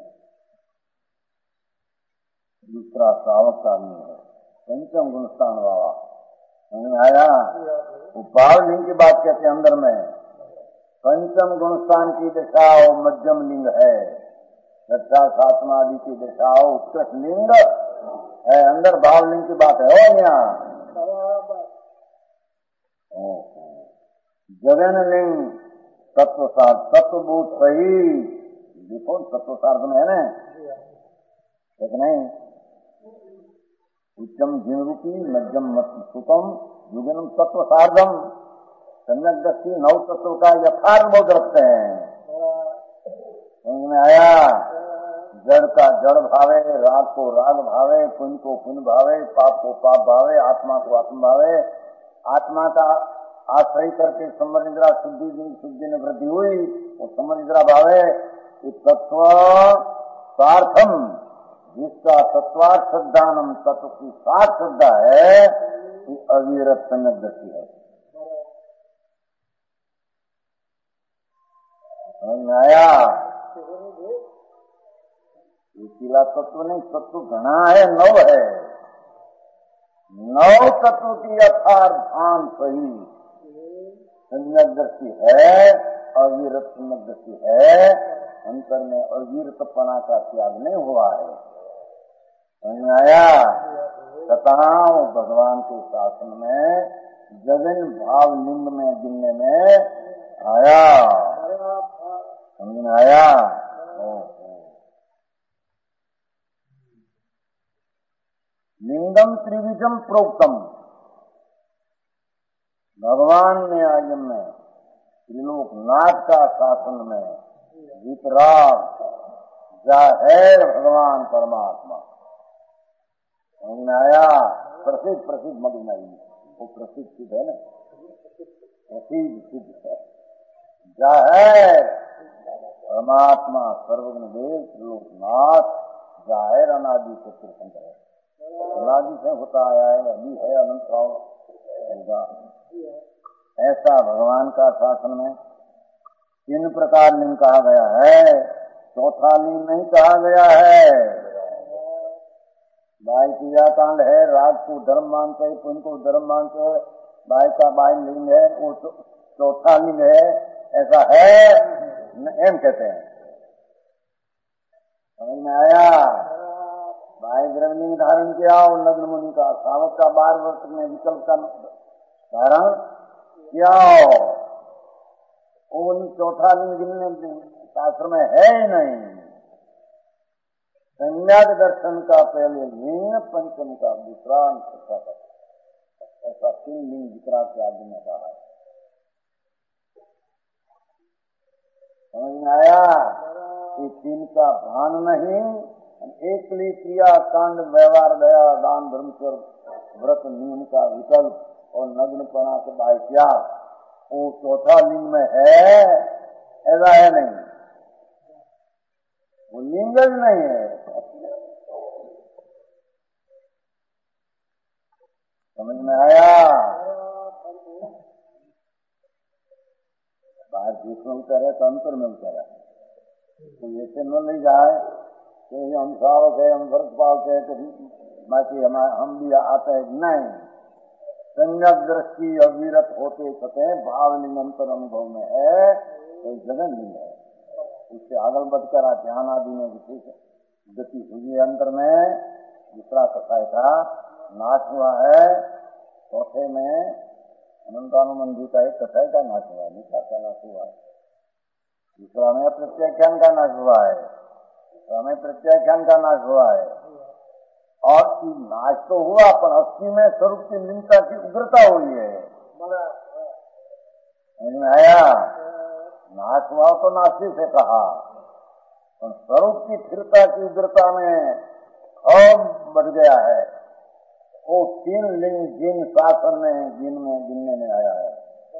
दूसरा श्रावक का लिंग है, पंचम गुणस्थान वाला। समझ आया? वो पाव लिंग की बात कहते हैं। अंदर में पंचम गुणस्थान की दशा और मध्यम लिंग है, छठा सातवा आदि की दशा उत्कृष्ट लिंग है। अंदर भाव लिंग की बात है। यहाँ जगन लिंग तत्वसार, तत्वभूत सही, देखो तत्वसार में है ना, ठीक नहीं? उच्चम जिन रूपी, मध्यम सुतम, युगनम तत्व सार्धम, सम्यक दृष्टि नौ तत्व का यथार्थ बोध रखते हैं। समझ में आया? जड़ का जड़ भावे, राग को राग भावे, पुण्य को पुण्य भावे, पाप को पाप भावे, आत्मा को आत्मा भावे। आत्मा का आश्रय करके समनिद्रा शुद्धि में वृद्धि हुई, वो समनिद्रा भावे। तत्व सार्थम, जिसका तत्वार्थ श्रद्धानम, तत्व की साथ श्रद्धा है, वो अविरत सम्यक दृष्टि है। समझ में आया? इसीला तत्व नहीं, तत्व घना है, 9 है। 9 तत्व की यथार्थ भान सही सम्यक दृष्टि है, अविरत सम्यक दृष्टि है। अंतर में अविरतपना का त्याग नहीं हुआ है। समझ में आया? कथाओं भगवान के शासन में जगन भाव लिंग में गिनने में आया। समझ में आया? लिंगम त्रिविजम प्रोक्तम, भगवान ने आगम में त्रिलोकनाथ का शासन में वितराग जाहिर भगवान परमात्मा। समझ में आया? प्रसिद्ध मदनाई, वो प्रसिद्ध सिद्ध है ना, प्रसिद्ध सिद्ध है, जाहिर परमात्मा सर्वज्ञ देव त्रिलोकनाथ जाहिर अनादि से कृष्ण है, अनादि से होता आया है, अभी है, अनंत काल होगा। ऐसा भगवान का शासन में 3 प्रकार लिंग कहा गया है, चौथा लिंग नहीं कहा गया है। बाई क्रियाकांड है, राज को धर्म मानते हैं, पुण्य को धर्म मानते हैं, बाई का बाई लिंग है, वो चौथा लिंग है, ऐसा है एम कहते हैं। समझ में आया? बाई ब्रह्मलिंग धारण किया और नग्न मुनि का सावक का 12 वर्ष में विकल्प का धारण किया, वो चौथा लिंग जिनमें शास्त्र में है ही नहीं। संज्ञाक दर्शन का पहले लिंग, पंचम का दूसरा, छठा का, ऐसा 3 लिंग जिक्रा के आदि में कहा है। समझ में आया? ये 3 का भान नहीं, एक क्रिया कांड व्यवहार गया, दान धर्म कर व्रत नियम का विकल्प और नग्नपना के बाय क्या, वो चौथा लिंग में है, ऐसा है नहीं, वो लिंग नहीं है। समझ में आया? बाहर जिसमें उतरे तो अंतर में उतरा, तो ऐसे न ले जाए कि हम सावक है, हम व्रत पालते हैं, तो बाकी हम भी आते हैं, नहीं। संज्ञक दृष्टि अविरत होते सके भाव लिंग अंतर अनुभव में है, तो जगन लिंग है। उससे आगल बढ़कर ध्यान आदि में विशेष गति हुई, अंतर में दूसरा कसाय का नाश हुआ है। चौथे में अनंतानुबंधी का एक कसाय का नाश हुआ है, निष्ठा का नाश हुआ है। दूसरा में प्रत्याख्यान का नाश हुआ है, दूसरा में प्रत्याख्यान का नाश हुआ है। और नाश तो हुआ, पर अस्थि में स्वरूप की लिंगता की उग्रता हुई है। समझ में आया? नाश हुआ तो नाशी से कहा, पर स्वरूप की स्थिरता की उग्रता में और बढ़ गया है। वो 3 लिंग जिन शासन में गिनने में आया है।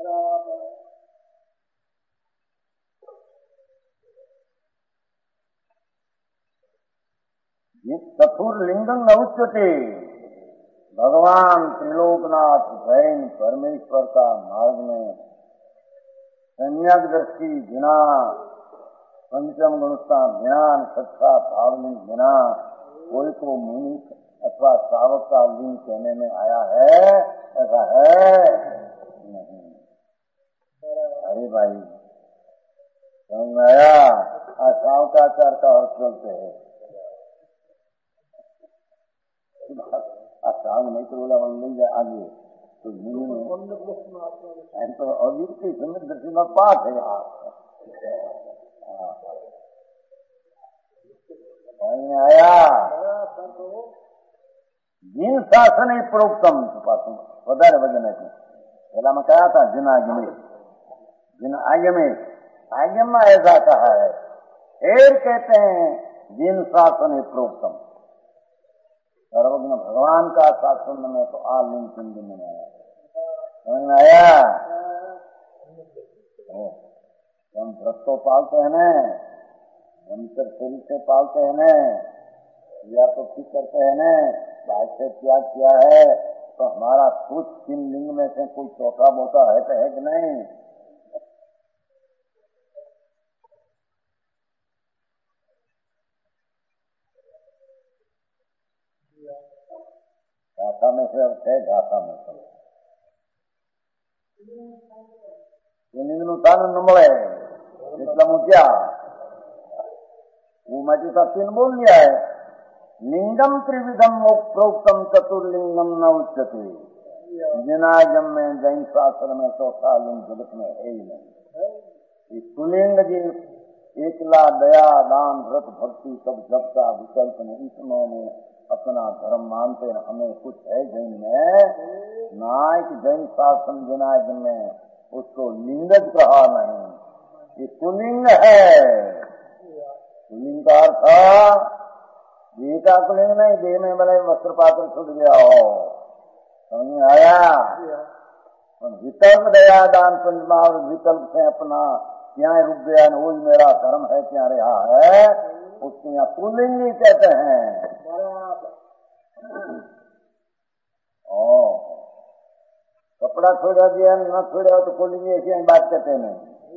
चतुर्लिंगम न उच्यते, भगवान त्रिलोकनाथ जैन परमेश्वर का मार्ग में सम्यक दृष्टि बिना, पंचम गुणस्था ज्ञान, छठा भावलिंग बिना कोई को मुनि अथवा सावक का लिंग कहने में आया है, ऐसा है नहीं। अरे भाई समझ में आया? सावकाचार का अर्थ चलते है, साग नहीं तो बोला मिल जाए आगे, तो तो अभी की समय दृष्टि में पाठ है आप। आया जिन शासन प्रोक्तम વધારે वजन है। पहला मैं कहा था जिन आगे में ऐसा कहा है, फिर कहते हैं जिन शासन प्रोक्तम, सर्वज्ञ भगवान का शासन में तो आलिंग कुंड में आया। समझ में आया? हम व्रत तो पालते हैं न, हम सब शरीर से पालते हैं न, या तो ठीक करते हैं न, बात से त्याग किया है, तो हमारा कुछ 3 लिंग में से कोई चौथा मोटा है तो है कि नहीं? गाथा में से अर्थ है, गाथा में से न મળે એટલા મૂક્યા वो मैं तो 3 बोल लिया है। लिंगम त्रिविधम प्रोक्तम चतुर्लिंगम न उच्यते, जिनागम में जैन शास्त्र में चौथा लिंग जगत में है ही नहीं। पुलिंग जी एकला दया दान व्रत भक्ति सब जब का विकल्प नहीं, इसमें अपना धर्म मानते हैं। हमें कुछ है जैन में नायक जैन शासन जिनागम में उसको लिंगज कहा नहीं, ये पुलिंग है। पुलिंग का अर्थ देह का पुलिंग नहीं, देह में भले वस्त्र पात्र छूट गया हो। समझ में आया? विकल्प दया दान पंचमाव विकल्प से अपना क्या रुक गया, वही मेरा धर्म है क्या रहा है, उसको यहाँ पुल्लिंग ही कहते हैं। कपड़ा छोड़ा दिया न छोड़ा तो पुल्लिंग ऐसी बात कहते नहीं।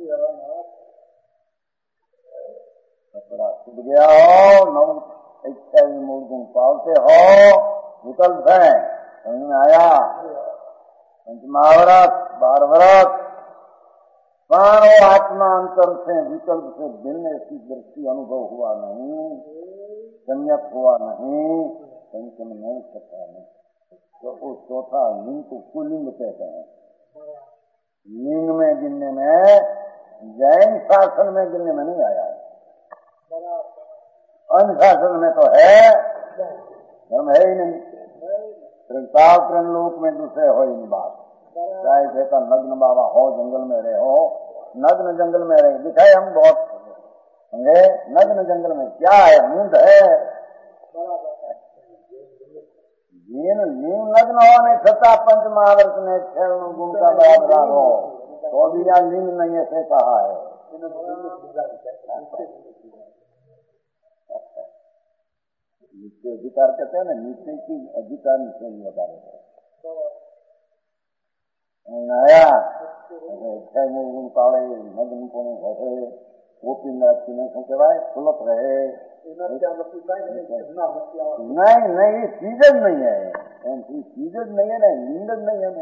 कपड़ा छूट गया हो, नौ इच्छा मूर्ति पालते हो, विकल्प है, समझ में आया। पंचमहाव्रत 12 व्रत मानो आत्मा अंतर से विकल्प से भिन्न ऐसी दृष्टि अनुभव हुआ नहीं, सम्यक हुआ नहीं, संचन नहीं सकता नहीं। तो वो चौथा लिंग को कुलिंग कहते हैं। लिंग में गिनने में, जैन शासन में गिनने में नहीं आया है। अन्य शासन में तो है, धर्म है ही नहीं। लोक में दूसरे हो ही नहीं बात। चाहे कहता नग्न बाबा हो, जंगल में रहे हो, नग्न जंगल में रहे दिखाए हम बहुत समझे। नग्न जंगल में क्या है, नींद है। जीन नग्न हो नहीं सकता। पंच महाव्रत ने 6 गुण का बराबर हो तो भी यहाँ लिंग नहीं ऐसे कहा है। नित्य अधिकार कहते हैं ना, नित्य की अधिकार निश्चय नहीं बता रहे। नया 6 गुण पाड़े नग्न को घटे वो पिंडा नहीं कहेवाय, खुलत रहे। नहीं सीजन नहीं है, सीजन नहीं है ना, नींद नहीं है।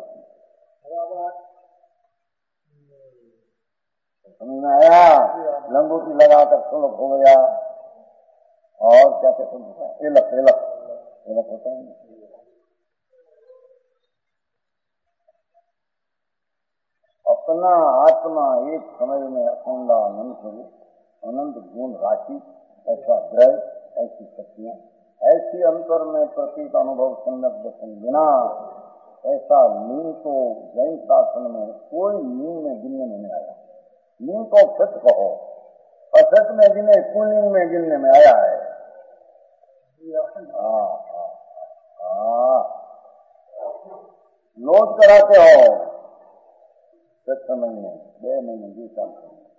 समझ में आया। लंगोटी लगाकर खुलत हो गया। और क्या कहते हैं, एलक होता है। अपना आत्मा एक समय में अखंड अनंत गुण राशि, ऐसा द्रव्य, ऐसी शक्तियां, ऐसी अंतर में प्रतीक अनुभव सम्यक दर्शन बिना ऐसा लीन तो जैन शासन में कोई लीन में गिनने में नहीं आया। लीन को सच कहो, असत में गिने, कुलीन में गिनने में आया है। लोट कराते हो 6 महीने 2 महीने 2 साल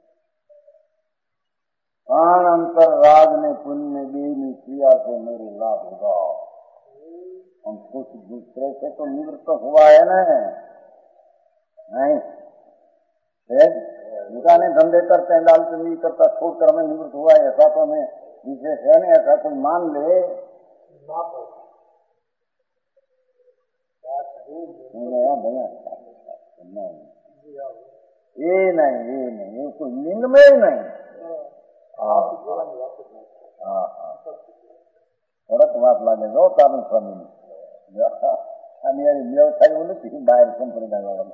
प्राण अंतर राग ने पुण्य में क्रिया से मेरे लाभ होगा। हम कुछ दूसरे से तो निवृत्त हुआ है ना, नहीं दुकानें धंधे करते हैं, लाल चंदी करता छोड़ कर हमें निवृत्त हुआ है, ऐसा तो हमें विशेष है नहीं। ऐसा कोई मान ले ये नहीं कोई लिंग में ही नहीं। थोड़ा बात लागे दो कारण स्वामी व्यवसाय बोले बाहर संप्रदाय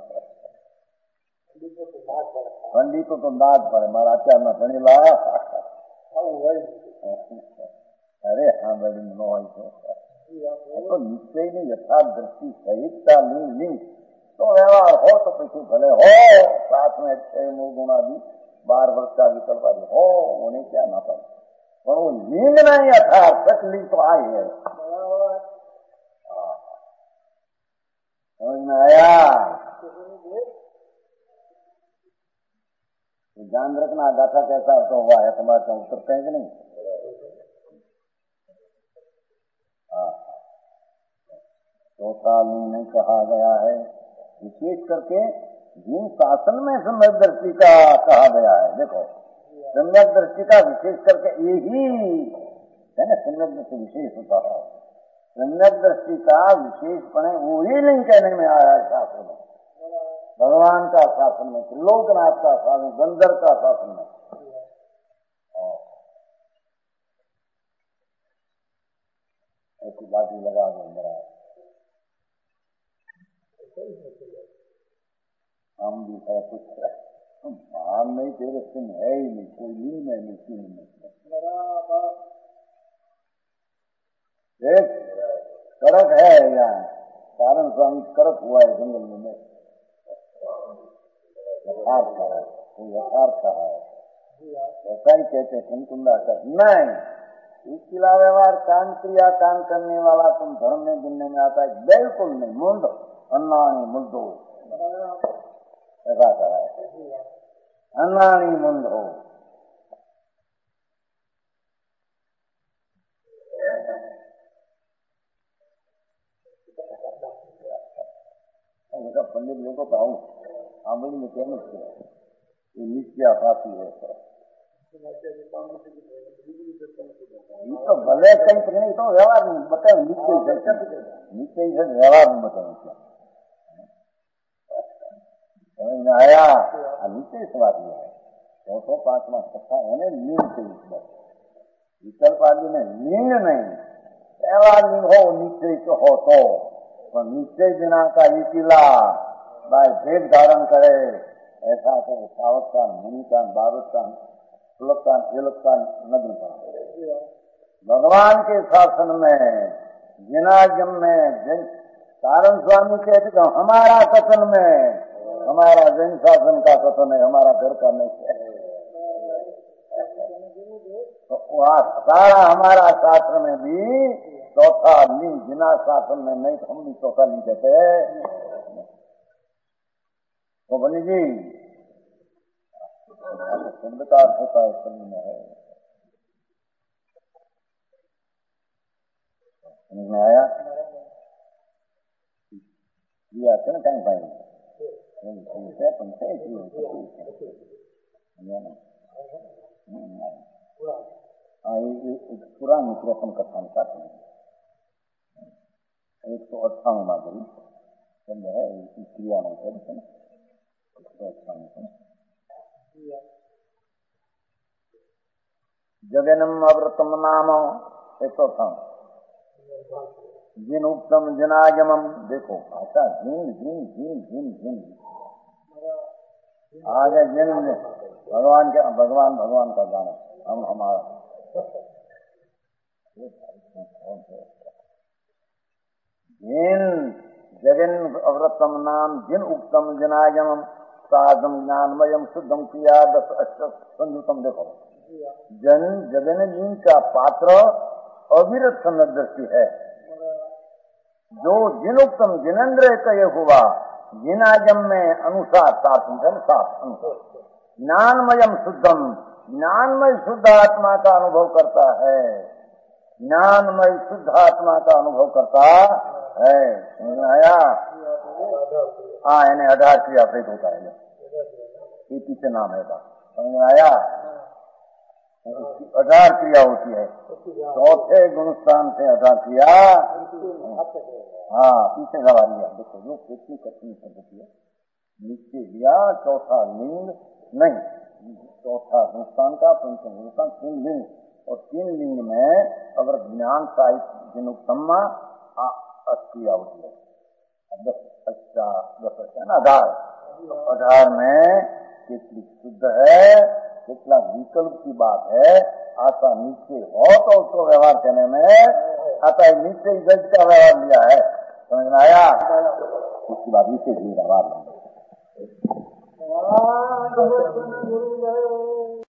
पंडितो तो दाद પડે મારા આચારના ભણેલા। अरे हाँ बड़ी न હોય तो निश्चयની यथार्थ दृष्टि सहितता लिंग तो व्यवहार हो तो पीछे भले हो, साथ में 6 गुणा भी 12 वर्ष का विकल्प हो, उन्हें क्या ना पाए, पर वो लिंग नहीं यथार्थ सच लिंग तो आई है। समझ में आया। ध्यान रखना गाथा कैसा अर्थ हुआ है, तुम्हारे का उत्तर कहें कि नहीं। चौथा लिंग नहीं कहा गया है, विशेष करके जिन शासन में सम्यक दृष्टि का कहा गया है। देखो सम्यक दृष्टि का विशेष करके यही है ना, सम्यक दृष्टि विशेष होता है। सम्यक दृष्टि का विशेषपणे वही लिंग कहने में आया है शास्त्र में, भगवान का शासन में, त्रिलोकनाथ का शासन, गंधर्व का शासन में। ऐसी बात ही लगा दो मेरा, हम भी है कुछ मान नहीं, तेरे सिंह है ही नहीं, कोई लीन है नहीं, सीन नहीं। एक सड़क है यहाँ, कारण स्वामी करक हुआ है जंगल में, यथार्थ है, वो यथार्थ है, ऐसा ही कहते कुंकुंदा कर नहीं। इसके अलावा व्यवहार कान क्रिया कान करने वाला तुम धर्म में गिनने में आता है, बिल्कुल नहीं। मुंड अन्नाणी मुंडो ऐसा करा है, अन्नाणी मुंडो पंडित देखो तो आऊँ आंबड़ी में कहने से ये नित्य आभासी है ये तो भले कहीं तो नहीं तो व्यवहार बताओ नित्य ही व्यवहार में बताओ क्या समझ में आया नित्य इस बात में है 105वां कथा है ना लिंग से इस बात विकल्प आदि में लिंग नहीं व्यवहार लिंग हो निश्चय हो तो निश्चय बिना का इतिला भाई भेद धारण करे ऐसा तो सावत का मुनि का बारूद का सुलभ का तिलक का नग्न का भगवान के शासन में जिनागम में कारण स्वामी कहते तो हमारा कथन में हमारा जैन शासन का कथन है हमारा घर का नहीं है तो वहाँ सारा हमारा शास्त्र में भी चौथा लिंग बिना शासन में नहीं तो हम भी चौथा लिंग कहते तो बनी जी शब्द का अर्थ होता है समझ में है समझ में आया ये आते ना कहीं पाएंगे पुरानी प्रथम कथा में काट 158 माधुरी शब्द है क्रिया में कहते हैं 158 जगनम अव्रतम नाम 158 जिन उत्तम जिनागमम देखो भाषा जिन जिन जिन जिन जिन आगे जिन भगवान के भगवान का गाना हम हमारा जिन जगन अव्रतम नाम जिन उत्तम जिनागमम साधम ज्ञानमयम शुद्धम किया 10 संयुतम देखो जगन जी का पात्र अविरत सन्नदृष्टि है जो जिनोक्तम जिनेन्द्र कहे हुआ जिनागम में अनुसार सात ज्ञानमयम शुद्धम ज्ञानमय शुद्ध आत्मा का अनुभव करता है ज्ञानमय शुद्ध आत्मा का अनुभव करता है आया हाँ यानी 18 क्रिया प्रेत होता है ये पीछे नाम है समझ में आया 18 क्रिया होती है चौथे गुणस्थान से 18 क्रिया हाँ पीछे लगा लिया देखो जो कितनी कठिन पद्धति है नीचे लिया चौथा लिंग नहीं चौथा गुणस्थान का पंचम गुणस्थान 3 लिंग और 3 लिंग में अगर ज्ञान साहित्य जिनोत्तम क्रिया होती है 10 18 में कितनी शुद्ध है कितना विकल्प की बात है आता नीचे हो तो उसको व्यवहार करने में आता नीचे गज का व्यवहार लिया है समझ में आया उसके बाद नीचे भी व्यवहार